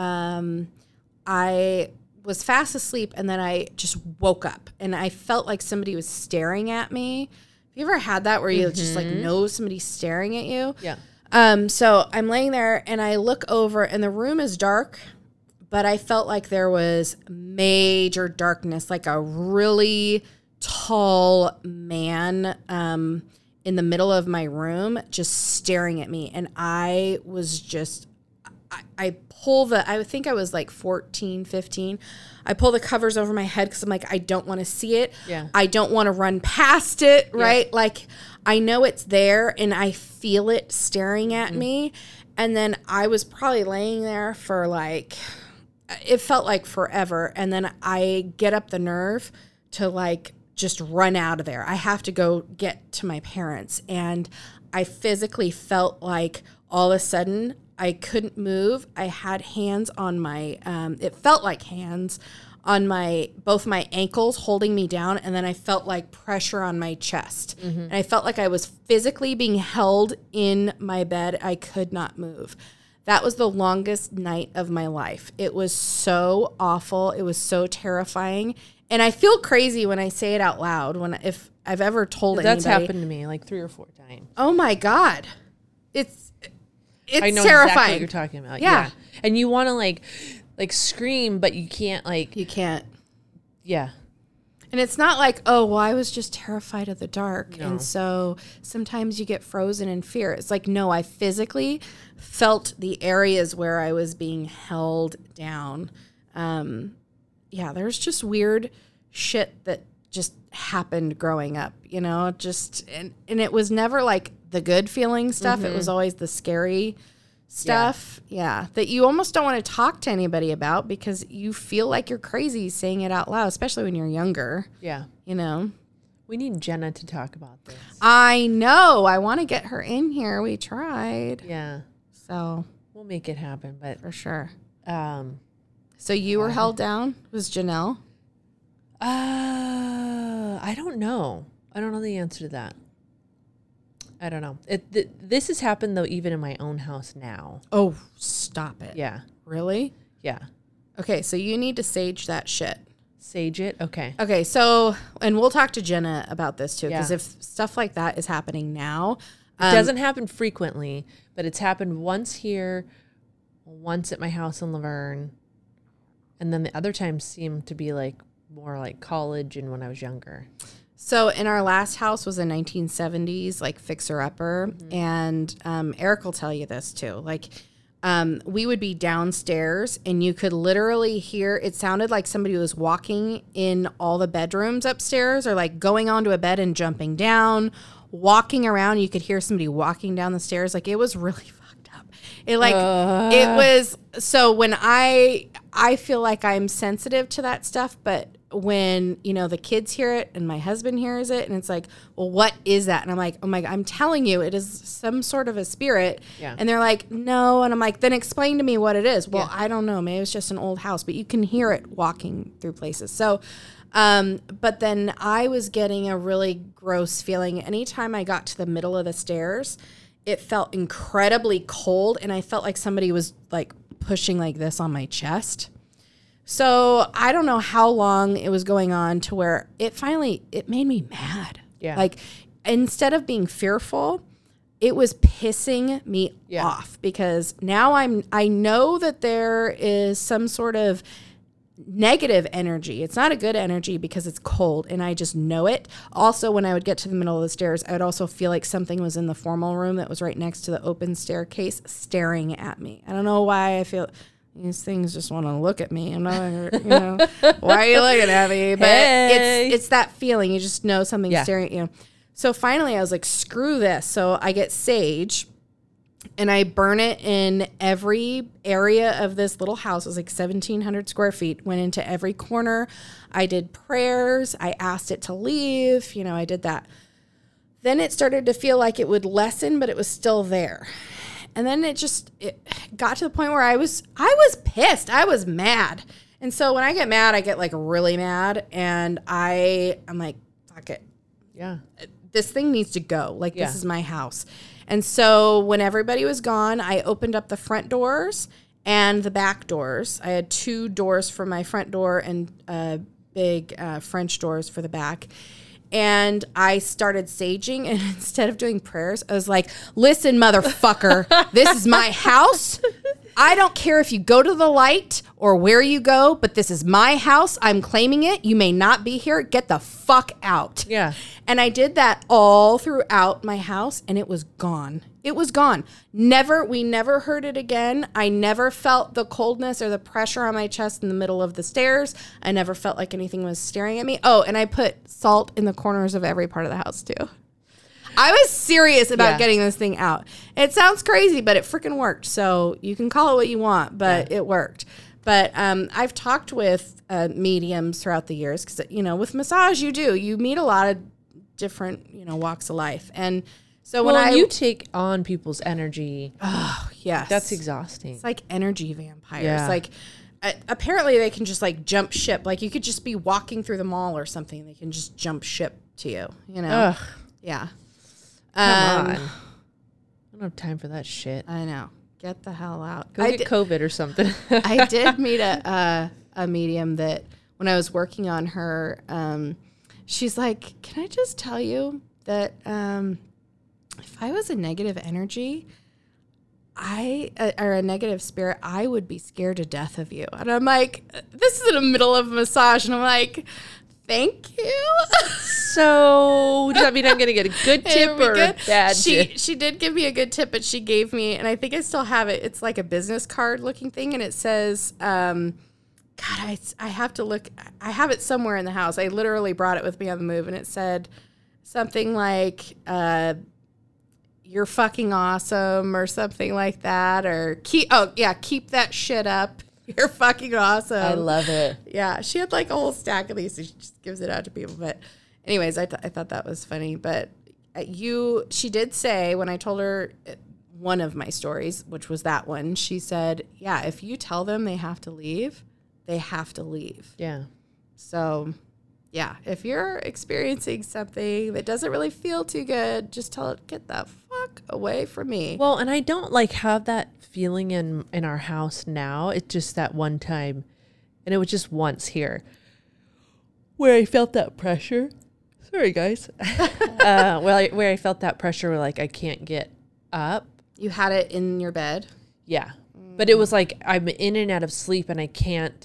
I was fast asleep, and then I just woke up, and I felt like somebody was staring at me. Have you ever had that where you just like know somebody's staring at you? Yeah. So I'm laying there, and I look over, and the room is dark, but I felt like there was major darkness, like a really tall man in the middle of my room just staring at me. And I was just... I think I was like 14, 15. I pull the covers over my head because I'm like, I don't want to see it. Yeah. I don't want to run past it, right? Yeah. Like, I know it's there and I feel it staring at me. And then I was probably laying there for like, it felt like forever. And then I get up the nerve to like just run out of there. I have to go get to my parents. And I physically felt like all of a sudden I couldn't move. I had hands on my, it felt like hands on both my ankles holding me down. And then I felt like pressure on my chest. And I felt like I was physically being held in my bed. I could not move. That was the longest night of my life. It was so awful. It was so terrifying. And I feel crazy when I say it out loud, if I've ever told anybody. That's happened to me like 3 or 4 times. Oh my God. It's I know terrifying. exactly what you're talking about. Yeah. And you want to like scream, but you can't You can't. Yeah. And it's not like, oh, well, I was just terrified of the dark. No. And so sometimes you get frozen in fear. It's like, no, I physically felt the areas where I was being held down. There's just weird shit that just happened growing up, and it was never like the good feeling stuff. It was always the scary stuff. Yeah. That you almost don't want to talk to anybody about because you feel like you're crazy saying it out loud, especially when you're younger. Yeah. We need Jenna to talk about this. I know. I want to get her in here. We tried. Yeah. So we'll make it happen, but for sure. So you were held down? Was Janelle? I don't know. I don't know the answer to that. I don't know. This has happened though, even in my own house now. Oh, stop it. Yeah. Really? Yeah. Okay, so you need to sage that shit. Sage it? Okay. Okay, so, and we'll talk to Jenna about this too, because Yeah. if stuff like that is happening now. It doesn't happen frequently, but it's happened once here, once at my house in Laverne, and then the other times seem to be like more like college and when I was younger. So in our last house was a 1970s, like fixer-upper, and Eric will tell you this too. Like, we would be downstairs, and you could literally hear, it sounded like somebody was walking in all the bedrooms upstairs, or like going onto a bed and jumping down, walking around. You could hear somebody walking down the stairs. Like, it was really fucked up. It was, so when I feel like I'm sensitive to that stuff, but when, the kids hear it and my husband hears it and it's like, well, what is that? And I'm like, oh my God, I'm telling you, it is some sort of a spirit. Yeah. And they're like, no. And I'm like, then explain to me what it is. Well, Yeah. I don't know. Maybe it's just an old house, but you can hear it walking through places. So, but then I was getting a really gross feeling. Anytime I got to the middle of the stairs, it felt incredibly cold. And I felt like somebody was like pushing like this on my chest. So I don't know how long it was going on to where it made me mad. Yeah. Like, instead of being fearful, it was pissing me off, because now I know that there is some sort of negative energy. It's not a good energy because it's cold, and I just know it. Also, when I would get to the middle of the stairs, I would also feel like something was in the formal room that was right next to the open staircase staring at me. I don't know why I feel... These things just want to look at me. I'm not, why are you looking at me? But it's that feeling. You just know something's staring at you. So finally I was like, screw this. So I get sage and I burn it in every area of this little house. It was like 1,700 square feet, went into every corner. I did prayers. I asked it to leave. I did that. then it started to feel like it would lessen, but it was still there. And then it got to the point where I was pissed. I was mad. And so when I get mad, I get like really mad, and I'm like, fuck it. Yeah. This thing needs to go. Like, this is my house. And so when everybody was gone, I opened up the front doors and the back doors. I had 2 doors for my front door and big French doors for the back. And I started saging, and instead of doing prayers, I was like, listen, motherfucker, this is my house. I don't care if you go to the light or where you go, but this is my house. I'm claiming it. You may not be here. Get the fuck out. Yeah. And I did that all throughout my house, and it was gone. It was gone. We never heard it again. I never felt the coldness or the pressure on my chest in the middle of the stairs. I never felt like anything was staring at me. Oh, and I put salt in the corners of every part of the house too. I was serious about getting this thing out. It sounds crazy, but it freaking worked. So you can call it what you want, but it worked. But I've talked with mediums throughout the years because, with massage, you meet a lot of different, walks of life. And so when you take on people's energy. Oh, yes. That's exhausting. It's like energy vampires. Yeah. Like, apparently they can just like jump ship. Like you could just be walking through the mall or something. They can just jump ship to you, Ugh. Yeah. Come on. I don't have time for that shit. I know. Get the hell out. Go get COVID or something. I did meet a medium that when I was working on her, she's like, can I just tell you that if I was a negative energy, or a negative spirit, I would be scared to death of you. And I'm like, this is in the middle of a massage. And I'm like, thank you. So does that mean I'm going to get a good tip or a bad tip? She did give me a good tip, but she gave me, and I think I still have it. It's like a business card looking thing. And it says, God, I have to look. I have it somewhere in the house. I literally brought it with me on the move. And it said something like, you're fucking awesome or something like that. Or keep that shit up. You're fucking awesome. I love it. Yeah, she had like a whole stack of these, so she just gives it out to people. But anyways, I thought that was funny. But she did say, when I told her one of my stories, which was that one, she said, yeah, if you tell them they have to leave, they have to leave. Yeah. So, yeah, if you're experiencing something that doesn't really feel too good, just tell it, get the fuck away from me. Well, and I don't have that feeling in our house now. It's just that one time, and it was just once here where I felt that pressure. Sorry, guys. Where I felt that pressure where I can't get up. You had it in your bed? Yeah. But it was like I'm in and out of sleep and I can't,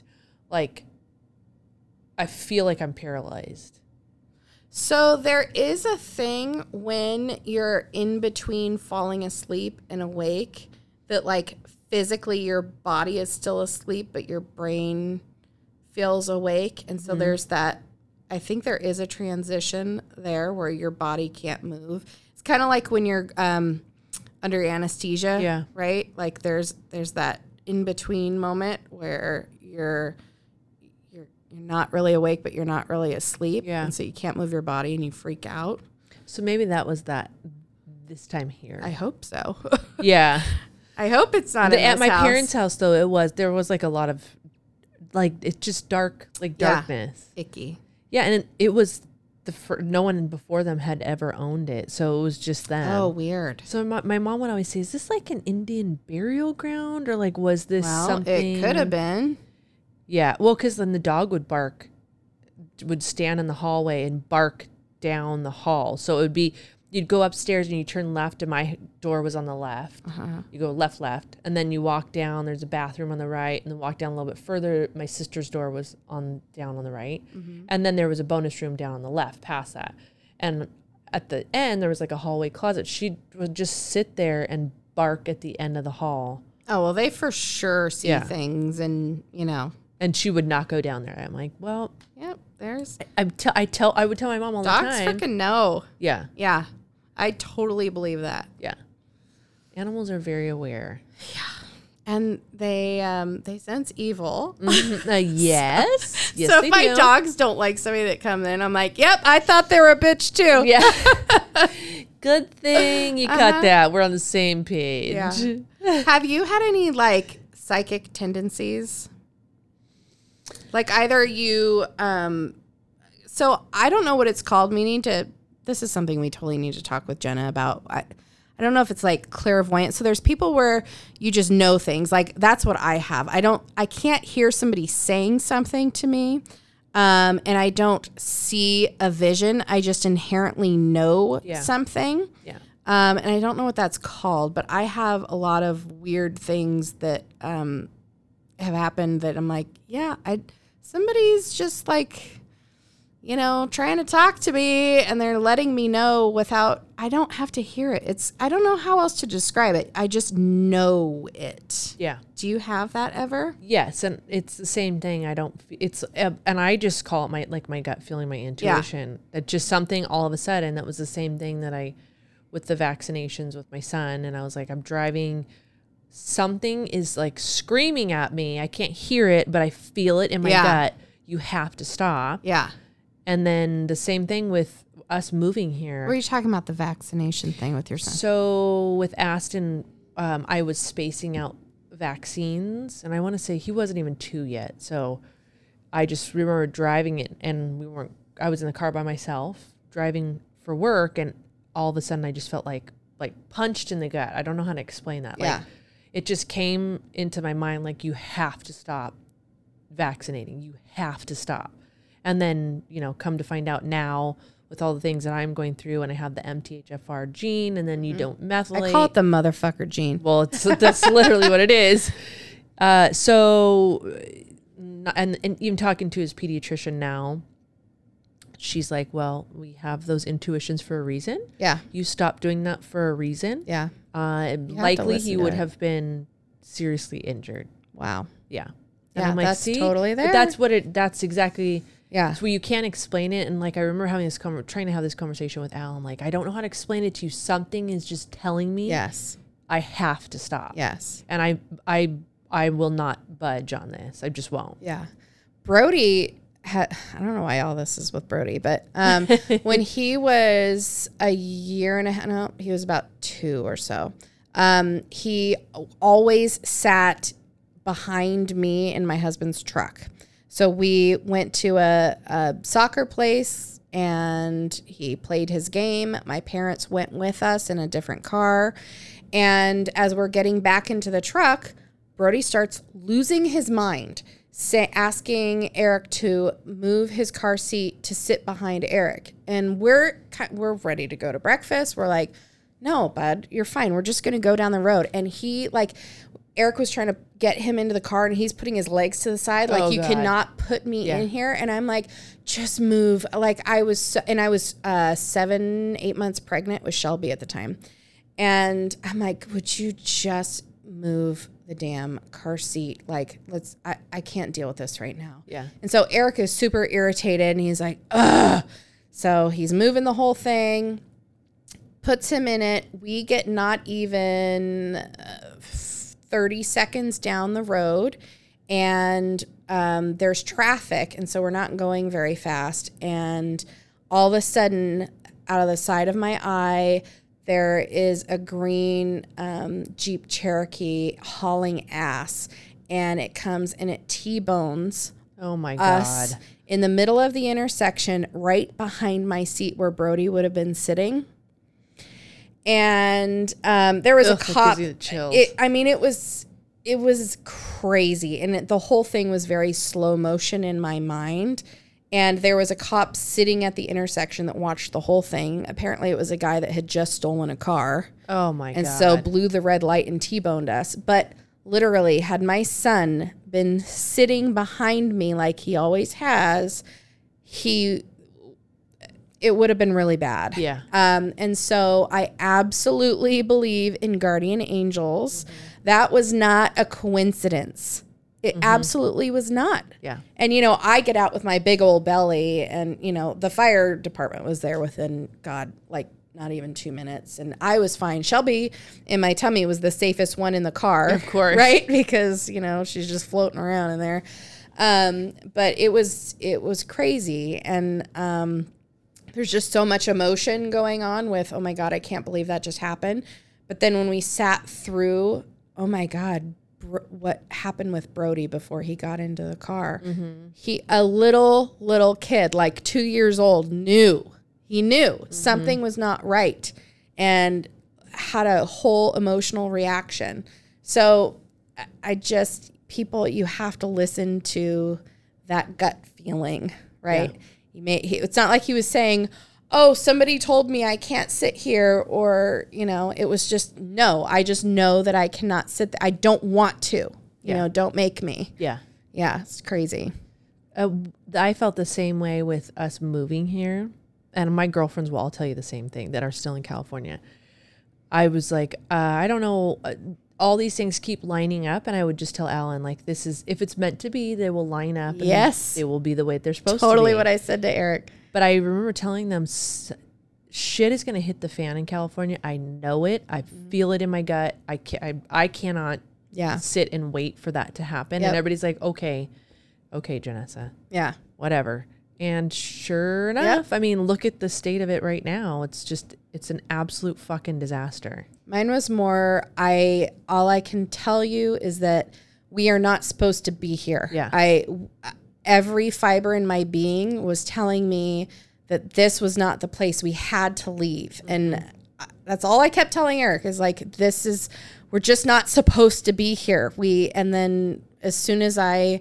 I feel like I'm paralyzed. So there is a thing when you're in between falling asleep and awake that physically your body is still asleep, but your brain feels awake. And so there's that, I think there is a transition there where your body can't move. It's kind of like when you're under anesthesia, right? Like there's that in between moment where you're not really awake, but you're not really asleep. Yeah. And so you can't move your body and you freak out. So maybe that was that this time here. I hope so. Yeah. I hope it's not in at this my house. parents' house though. There was a lot of it's just dark, darkness. Icky. Yeah. And it was no one before them had ever owned it. So it was just them. Oh, weird. So my mom would always say, is this like an Indian burial ground? Or was this something? It could have been. Yeah. Well, because then the dog would stand in the hallway and bark down the hall. So it would be, you'd go upstairs and you turn left and my door was on the left. You go left. And then you walk down, there's a bathroom on the right, and then walk down a little bit further. My sister's door was down on the right. And then there was a bonus room down on the left past that. And at the end, there was a hallway closet. She would just sit there and bark at the end of the hall. Oh, well, they for sure see things and, And she would not go down there. I'm like, well, yep, there's. I would tell my mom all the time. Dogs freaking know. Yeah. Yeah. I totally believe that. Yeah. Animals are very aware. Yeah. And they sense evil. Yes. Yes, so they if my do. dogs don't like somebody that comes in, I'm like, yep, I thought they were a bitch too. Yeah. Good thing you cut that. We're on the same page. Yeah. Have you had any like psychic tendencies? Like either you, so I don't know what it's called. This is something we totally need to talk with Jenna about. I don't know if it's like clairvoyant. So there's people where you just know things. Like that's what I have. I can't hear somebody saying something to me. And I don't see a vision. I just inherently know something. Yeah. And I don't know what that's called, but I have a lot of weird things that have happened that I'm like, somebody's just like, trying to talk to me and they're letting me know I don't have to hear it. I don't know how else to describe it. I just know it. Yeah. Do you have that ever? Yes. And it's the same thing. And I just call it my gut feeling, my intuition. Yeah. It's just something all of a sudden. That was the same thing that with the vaccinations with my son. And I was like, I'm driving, something is like screaming at me. I can't hear it, but I feel it in my gut. You have to stop. Yeah. And then the same thing with us moving here. Were you talking about the vaccination thing with your son? So with Aston, I was spacing out vaccines, and I want to say he wasn't even 2 yet. So I just remember driving it, and I was in the car by myself driving for work, and all of a sudden I just felt like punched in the gut. I don't know how to explain that. Yeah. It just came into my mind like, you have to stop vaccinating. You have to stop. And then, come to find out now with all the things that I'm going through, and I have the MTHFR gene, and then you don't methylate. I call it the motherfucker gene. Well, that's literally what it is. And even talking to his pediatrician now, she's like, well, we have those intuitions for a reason. Yeah. You stopped doing that for a reason. Yeah. Likely he would have been seriously injured. Wow. Yeah. And I'm like, that's totally there. But that's exactly. Yeah. It's where you can't explain it. And I remember trying to have this conversation with Al. I'm like, I don't know how to explain it to you. Something is just telling me. Yes. I have to stop. Yes. And I will not budge on this. I just won't. Yeah. Brody I don't know why all this is with Brody, but when he was a year and a half, no, he was about 2 or so. He always sat behind me in my husband's truck. So we went to a soccer place and he played his game. My parents went with us in a different car. And as we're getting back into the truck, Brody starts losing his mind, asking Eric to move his car seat to sit behind Eric. And we're ready to go to breakfast. We're like, no, bud, you're fine. We're just going to go down the road. And Eric was trying to get him into the car and he's putting his legs to the side. Like, you cannot put me in here. And I'm like, just move. I was 7-8 months pregnant with Shelby at the time. And I'm like, would you just move the damn car seat? I can't deal with this right now. Yeah. And so Eric is super irritated and he's like, ugh. So he's moving the whole thing, puts him in it. We get not even 30 seconds down the road and there's traffic. And so we're not going very fast. And all of a sudden, out of the side of my eye, there is a green Jeep Cherokee hauling ass. And it comes and it T-bones us in the middle of the intersection, right behind my seat where Brody would have been sitting. And there was a cop. It was crazy, and the whole thing was very slow motion in my mind. And there was a cop sitting at the intersection that watched the whole thing. Apparently, it was a guy that had just stolen a car. Oh my god! And so blew the red light and T-boned us. But literally, had my son been sitting behind me like he always has, it would have been really bad. Yeah. And so I absolutely believe in guardian angels. Mm-hmm. That was not a coincidence. It absolutely was not. Yeah. And, I get out with my big old belly and, the fire department was there within, not even 2 minutes. And I was fine. Shelby in my tummy was the safest one in the car. Of course. Right? Because, she's just floating around in there. But it was crazy. And, there's just so much emotion going on with, oh my God, I can't believe that just happened. But then when we sat through, oh my God, what happened with Brody before he got into the car? A little kid, like 2 years old, knew something was not right and had a whole emotional reaction. So people, you have to listen to that gut feeling, right? Yeah. It's not like he was saying, oh, somebody told me I can't sit here, or, it was just, no, I just know that I cannot sit there. I don't want to, don't make me. Yeah. Yeah. It's crazy. I felt the same way with us moving here, and my girlfriends will all tell you the same thing that are still in California. I was like, I don't know, all these things keep lining up, and I would just tell Alan, like, this is, if it's meant to be, they will line up. And yes. they will be the way they're supposed to be. Totally what I said to Eric. But I remember telling them, shit is going to hit the fan in California. I know it. I feel it in my gut. I cannot sit and wait for that to happen. Yep. And everybody's like, okay, Janessa. Yeah. Whatever. And sure enough, I mean, look at the state of it right now. It's an absolute fucking disaster. Mine was more, all I can tell you is that we are not supposed to be here. Yeah. Every fiber in my being was telling me that this was not the place. We had to leave. And that's all I kept telling Eric is like, we're just not supposed to be here. And then as soon as I,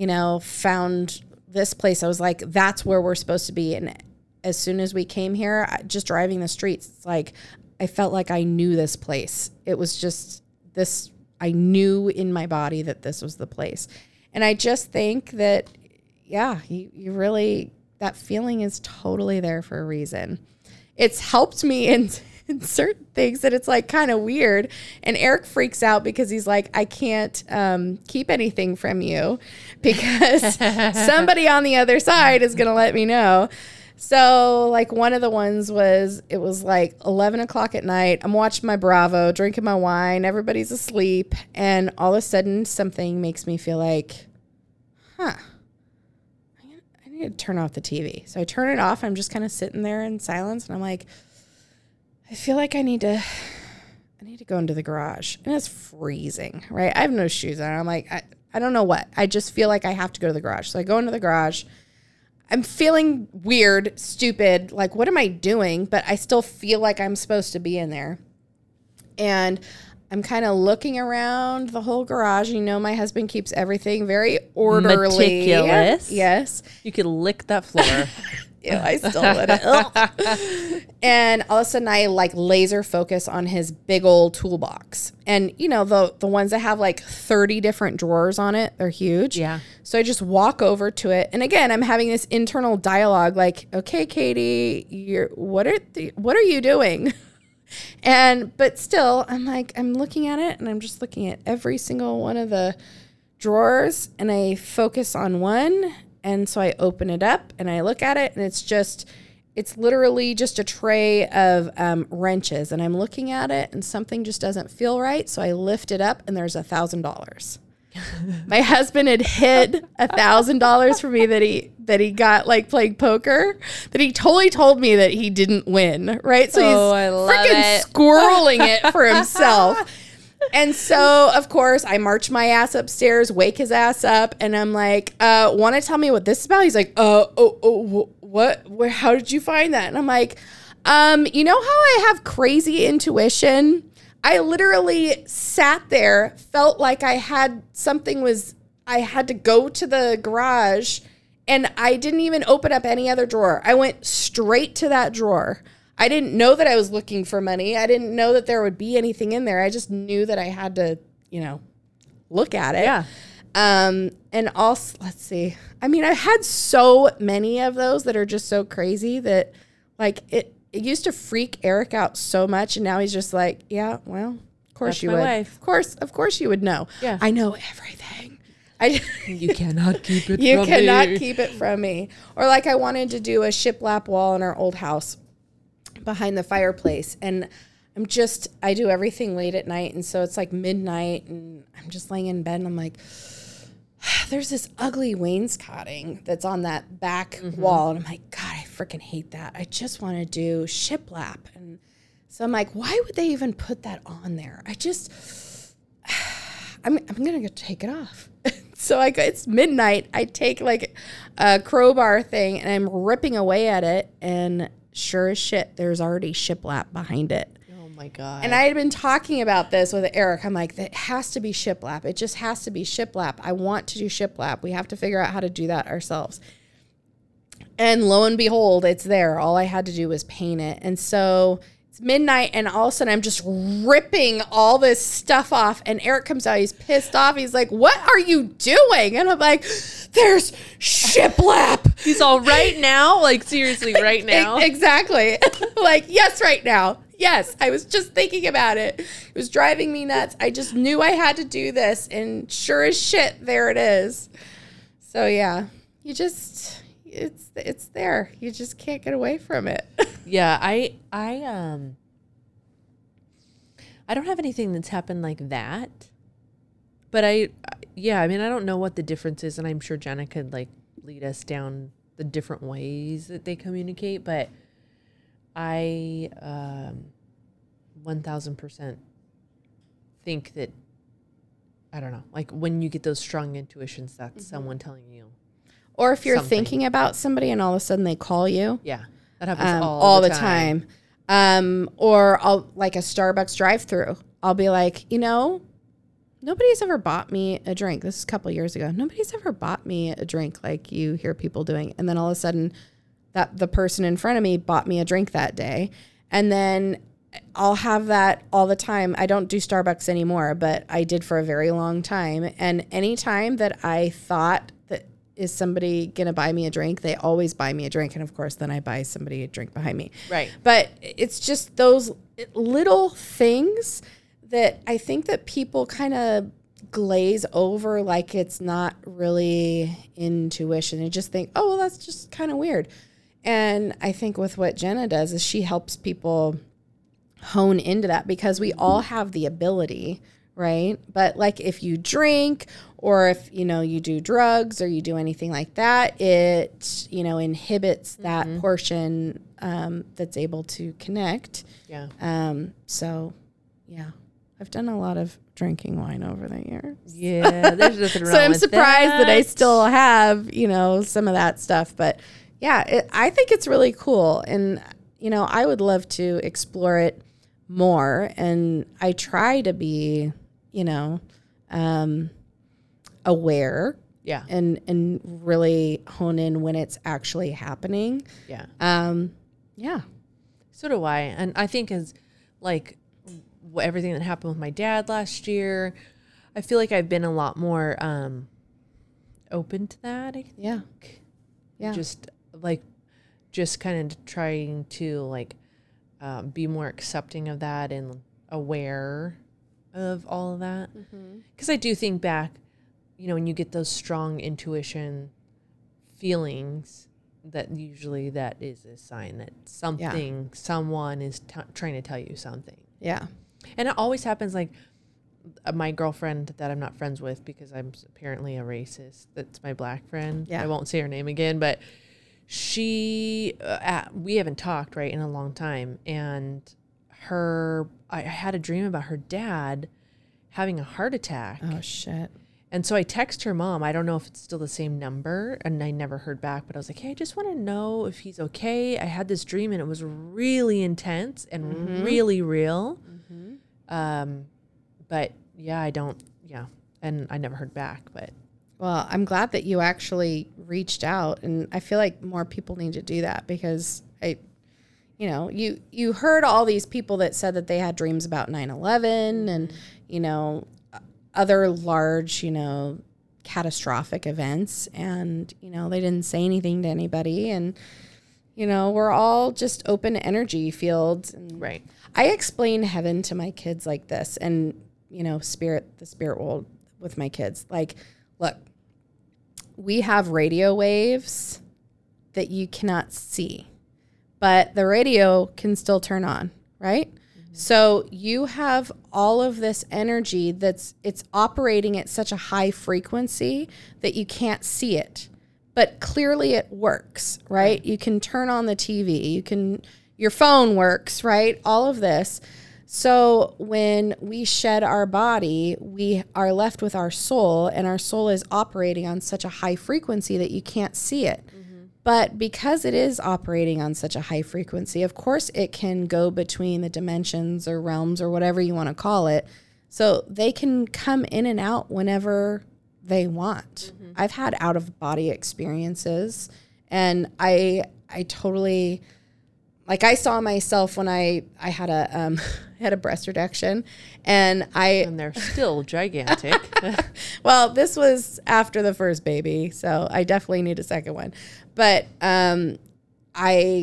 found this place, I was like, that's where we're supposed to be. And as soon as we came here, just driving the streets, it's like, I felt like I knew this place. It was just this, I knew in my body that this was the place. And I just think that, you really, that feeling is totally there for a reason. It's helped me in certain things that it's like kind of weird. And Eric freaks out because he's like, I can't keep anything from you because somebody on the other side is going to let me know. So like one of the ones it was like 11 o'clock at night. I'm watching my Bravo, drinking my wine. Everybody's asleep. And all of a sudden something makes me feel like, I need to turn off the TV. So I turn it off. I'm just kind of sitting there in silence. And I'm like, I feel like I need to go into the garage. And it's freezing, right? I have no shoes on. I'm like, I don't know what. I just feel like I have to go to the garage. So I go into the garage. I'm feeling weird, stupid. Like, what am I doing? But I still feel like I'm supposed to be in there. And I'm kind of looking around the whole garage. My husband keeps everything very orderly. Meticulous. Yes. You could lick that floor. Yeah, I still would. And all of a sudden I like laser focus on his big old toolbox. And the ones that have like 30 different drawers on it, they're huge. Yeah. So I just walk over to it. And again, I'm having this internal dialogue like, okay, Katie, what are you doing? But still, I'm like, I'm looking at it and I'm just looking at every single one of the drawers and I focus on one. And so I open it up and I look at it and it's literally just a tray of wrenches. And I'm looking at it and something just doesn't feel right. So I lift it up and there's $1,000. My husband had hid $1,000 for me that he got like playing poker, that he totally told me that he didn't win, right? So he's freaking squirreling it for himself. And so, of course, I march my ass upstairs, wake his ass up, and I'm like, want to tell me what this is about? He's like, what? How did you find that? And I'm like, you know how I have crazy intuition? I literally sat there, felt like I had to go to the garage, and I didn't even open up any other drawer. I went straight to that drawer. I didn't know that I was looking for money. I didn't know that there would be anything in there. I just knew that I had to, look at it. Yeah. And also, let's see. I mean, I've had so many of those that are just so crazy that like it used to freak Eric out so much. And now he's just like, yeah, well, of course That's you my would. wife. Of course you would know. Yeah. I know everything. You cannot keep it You from cannot me. keep it from me. Or like I wanted to do a shiplap wall in our old house behind the fireplace. And I do everything late at night. And so it's like midnight and I'm just laying in bed and I'm like, there's this ugly wainscoting that's on that back wall. And I'm like, God, I freaking hate that. I just want to do shiplap. And so I'm like, why would they even put that on there? I'm going to go take it off. So it's midnight. I take like a crowbar thing and I'm ripping away at it. And sure as shit, there's already shiplap behind it. Oh my God. And I had been talking about this with Eric. I'm like, that has to be shiplap. It just has to be shiplap. I want to do shiplap. We have to figure out how to do that ourselves. And lo and behold, it's there. All I had to do was paint it. And so it's midnight and all of a sudden I'm just ripping all this stuff off. And Eric comes out. He's pissed off. He's like, what are you doing? And I'm like, there's shiplap. He's all right now? Like, seriously, right now? Exactly. Like, yes, right now. Yes, I was just thinking about it. It was driving me nuts. I just knew I had to do this, and sure as shit, there it is. So yeah, it's there. You just can't get away from it. Yeah, I don't have anything that's happened like that, but I mean, I don't know what the difference is, and I'm sure Jenna could like lead us down the different ways that they communicate, but I 1000% think that, I don't know, like when you get those strong intuitions, that's someone telling you. Or if you're thinking about somebody and all of a sudden they call you. Yeah, that happens all the time. Or I'll like a Starbucks drive-through. I'll be like, nobody's ever bought me a drink. This is a couple years ago. Nobody's ever bought me a drink like you hear people doing. And then all of a sudden that the person in front of me bought me a drink that day. And then I'll have that all the time. I don't do Starbucks anymore, but I did for a very long time. And anytime that I thought that is somebody going to buy me a drink, they always buy me a drink. And of course, then I buy somebody a drink behind me. Right. But it's just those little things that I think that people kind of glaze over like it's not really intuition and just think, oh, well, that's just kind of weird. And I think with what Jenna does is she helps people hone into that because we all have the ability, right? But like if you drink or if, you do drugs or you do anything like that, it, inhibits that portion that's able to connect. Yeah. So, yeah, I've done a lot of drinking wine over the years. Yeah, there's nothing wrong So I'm with surprised that I still have, some of that stuff. But yeah, I think it's really cool. And, I would love to explore it more. And I try to be, aware. Yeah. And really hone in when it's actually happening. Yeah. Yeah. So do I. And I think as like everything that happened with my dad last year, I feel like I've been a lot more open to that. I think. Yeah. Yeah. Just kind of trying to be more accepting of that and aware of all of that. Because I do think back, when you get those strong intuition feelings, that usually that is a sign that someone is trying to tell you something. Yeah. And it always happens like my girlfriend that I'm not friends with because I'm apparently a racist. That's my black friend. Yeah. I won't say her name again, but she, we haven't talked in a long time. And I had a dream about her dad having a heart attack. Oh shit. And so I text her mom. I don't know if it's still the same number, and I never heard back, but I was like, hey, I just want to know if he's okay. I had this dream and it was really intense and really real. But and I never heard back, but. Well, I'm glad that you actually reached out, and I feel like more people need to do that because you heard all these people that said that they had dreams about 9/11 and, other large, catastrophic events, and, they didn't say anything to anybody, and, we're all just open energy fields. And right. I explain heaven to my kids like this, and, the spirit world with my kids. Like, look, we have radio waves that you cannot see, but the radio can still turn on, right? So you have all of this energy it's operating at such a high frequency that you can't see it, but clearly it works, right? You can turn on the TV, your phone works, right? All of this. So when we shed our body, we are left with our soul, and our soul is operating on such a high frequency that you can't see it. But because it is operating on such a high frequency, of course it can go between the dimensions or realms or whatever you want to call it. So they can come in and out whenever they want. I've had out of body experiences, and I totally, like, I saw myself when I had a had a breast reduction, and they're still gigantic. well, this was after the first baby, so I definitely need a second one. But I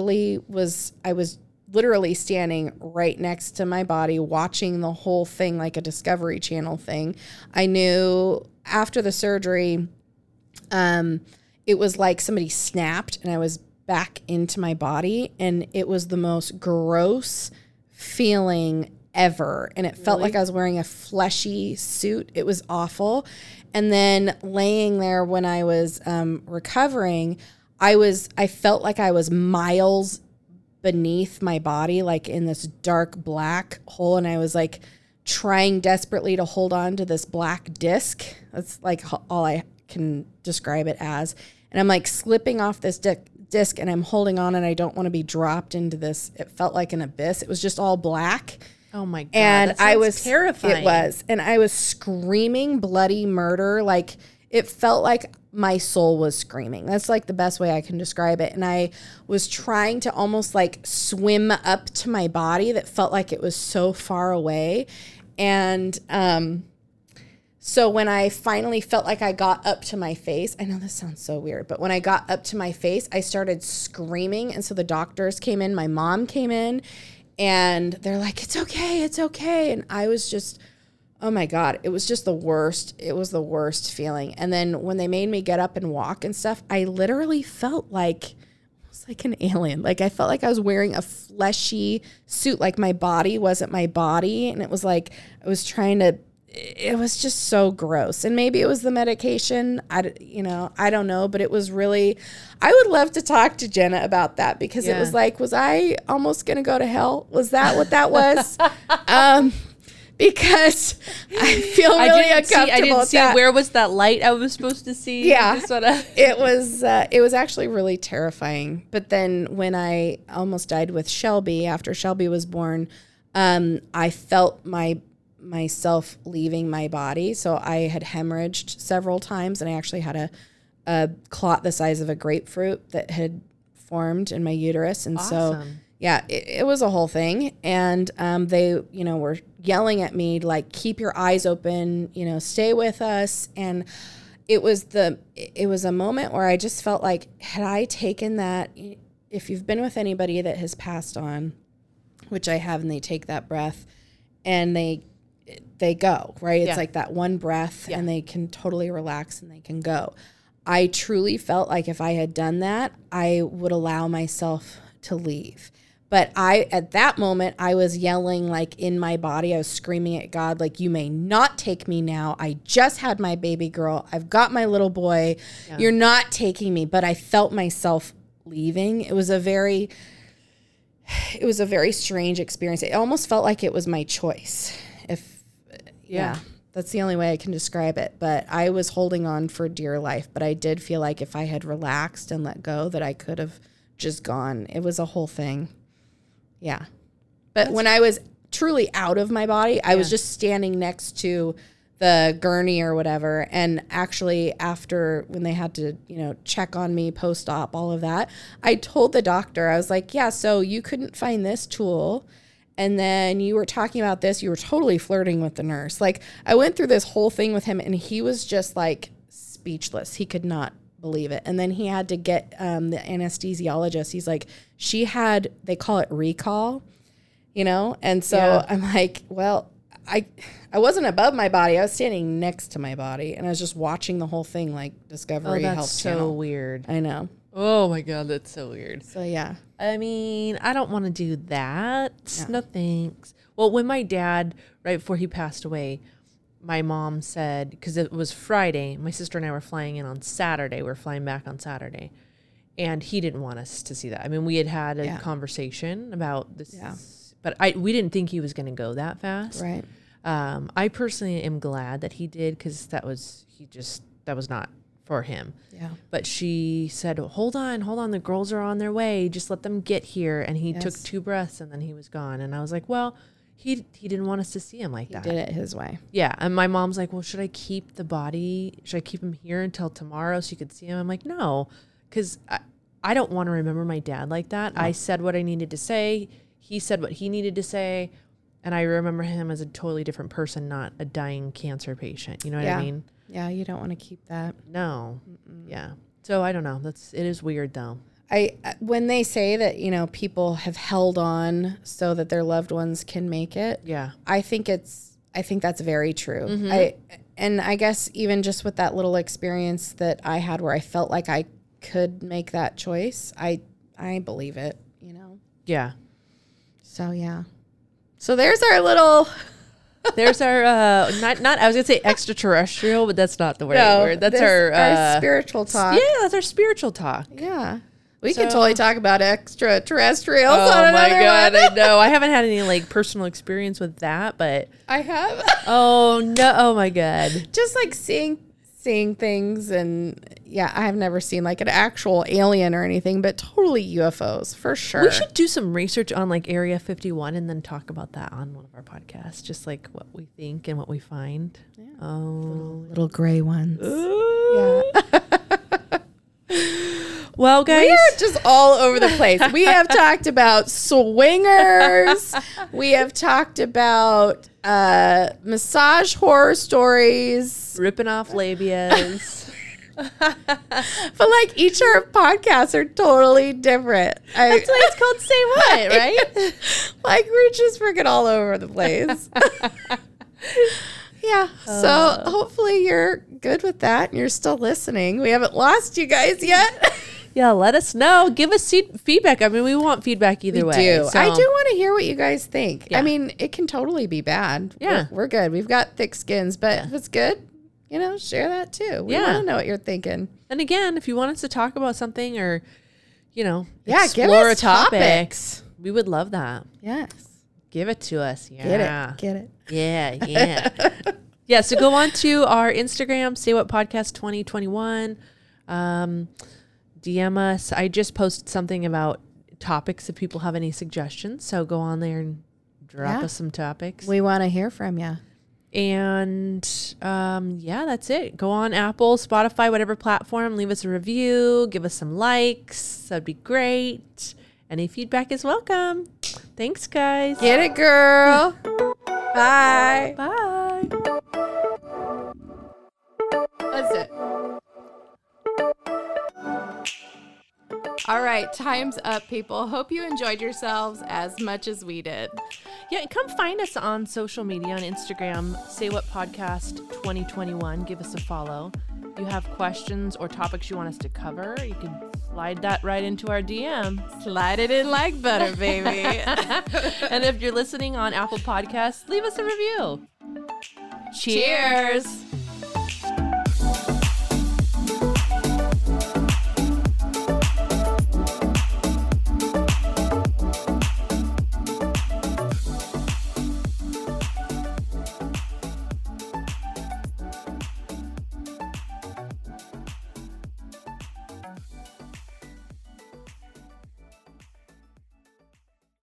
was literally standing right next to my body, watching the whole thing like a Discovery Channel thing. I knew after the surgery, it was like somebody snapped and I was back into my body, and it was the most gross feeling ever. And it felt like I was wearing a fleshy suit. It was awful. And then laying there when I was recovering, I felt like I was miles beneath my body, like in this dark black hole. And I was like trying desperately to hold on to this black disc. That's like all I can describe it as. And I'm like slipping off this disc, and I'm holding on, and I don't want to be dropped into this. It felt like an abyss. It was just all black. Oh my God. And I was terrifying. It was. And I was screaming bloody murder. Like, it felt like my soul was screaming. That's like the best way I can describe it. And I was trying to almost like swim up to my body that felt like it was so far away. And so when I finally felt like I got up to my face, I know this sounds so weird, but when I got up to my face, I started screaming. And so the doctors came in, my mom came in, and they're like, it's okay, it's okay. And I was just, oh my God, it was just the worst. It was the worst feeling. And then when they made me get up and walk and stuff, I literally felt like, almost like an alien. Like, I felt like I was wearing a fleshy suit, like my body wasn't my body. And it was like, I was trying to, it was just so gross. And maybe it was the medication. I don't know, but it was really, I would love to talk to Jenna about that, because it was like, was I almost going to go to hell? Was that what that was? Because I feel really uncomfortable. I didn't see where was that light I was supposed to see. Yeah, it was actually really terrifying. But then when I almost died with Shelby, after Shelby was born, I felt myself leaving my body. So I had hemorrhaged several times, and I actually had a clot the size of a grapefruit that had formed in my uterus. And so, yeah, it was a whole thing. And they, were yelling at me, like, keep your eyes open, stay with us. And it was a moment where I just felt like, had I taken that, if you've been with anybody that has passed on, which I have, and they take that breath and they go, right? It's like that one breath, and they can totally relax and they can go. I truly felt like if I had done that, I would allow myself to leave. But at that moment, I was yelling, like, in my body. I was screaming at God, like, you may not take me now. I just had my baby girl. I've got my little boy. Yeah. You're not taking me. But I felt myself leaving. It was a very strange experience. It almost felt like it was my choice. Yeah, that's the only way I can describe it. But I was holding on for dear life. But I did feel like if I had relaxed and let go, that I could have just gone. It was a whole thing. Yeah. But when I was truly out of my body, I was just standing next to the gurney or whatever. And actually, after when they had to, check on me post-op, all of that, I told the doctor, I was like, yeah, so you couldn't find this tool. And then you were talking about this. You were totally flirting with the nurse. Like, I went through this whole thing with him, and he was just like speechless. He could not believe it. And then he had to get the anesthesiologist. He's like, they call it recall, And so I'm like, well, I wasn't above my body. I was standing next to my body, and I was just watching the whole thing, like Discovery Health Channel. So weird. I know. Oh my God, that's so weird. So yeah. I mean, I don't want to do that. No thanks. Well, when my dad, right before he passed away, my mom said, because it was Friday, my sister and I were flying in on Saturday. We're flying back on Saturday. And he didn't want us to see that. I mean, we had a conversation about this, but we didn't think he was going to go that fast. Right. I personally am glad that he did, because that was not for him. Yeah. But she said, hold on, the girls are on their way. Just let them get here. And he took 2 breaths and then he was gone. And I was like, well, he didn't want us to see him like that. He did it his way. Yeah. And my mom's like, well, should I keep the body? Should I keep him here until tomorrow so you could see him? I'm like, no, because I don't want to remember my dad like that. No. I said what I needed to say. He said what he needed to say. And I remember him as a totally different person, not a dying cancer patient. You know what I mean? Yeah, you don't want to keep that. No. Mm-mm. Yeah. So I don't know. It is weird though. When they say that, you know, people have held on so that their loved ones can make it. Yeah. I think that's very true. Mm-hmm. I guess even just with that little experience that I had where I felt like I could make that choice, I believe it, you know? Yeah. So, yeah. So there's our little... There's our, not I was going to say extraterrestrial, but that's not the right word. That's our spiritual talk. Yeah, that's our spiritual talk. Yeah. We can totally talk about extraterrestrials. Oh my God, I know. I haven't had any like personal experience with that, but I have. Oh no! Oh my God! Just like seeing things, and yeah, I have never seen like an actual alien or anything, but totally UFOs for sure. We should do some research on like Area 51 and then talk about that on one of our podcasts, just like what we think and what we find. Yeah. Oh, little gray ones. Yeah. Well, guys, we're just all over the place. We have talked about swingers. We have talked about massage horror stories, ripping off labias. But like each of our podcasts are totally different. That's why it's called Say What, right? Like we're just freaking all over the place. Yeah. So hopefully you're good with that and you're still listening. We haven't lost you guys yet. Yeah, let us know. Give us feedback. I mean, we want feedback either way. Do. So. I do want to hear what you guys think. Yeah. I mean, it can totally be bad. Yeah. We're good. We've got thick skins, but if it's good, you know, share that too. We want to know what you're thinking. And again, if you want us to talk about something or, you know, explore a topic, we would love that. Yes. Give it to us. Yeah. Get it. Yeah. Yeah. So go on to our Instagram, Say What Podcast 2021. DM us. I just posted something about topics if people have any suggestions. So go on there and drop us some topics. We want to hear from you. And that's it. Go on Apple, Spotify, whatever platform. Leave us a review. Give us some likes. That'd be great. Any feedback is welcome. Thanks, guys. Get it, girl. Bye. Bye. That's it. All right, time's up, people. Hope you enjoyed yourselves as much as we did. Yeah, come find us on social media on Instagram, Say What Podcast 2021. Give us a follow. If you have questions or topics you want us to cover, you can slide that right into our DM. Slide it in like butter, baby. And if you're listening on Apple Podcasts, leave us a review. Cheers.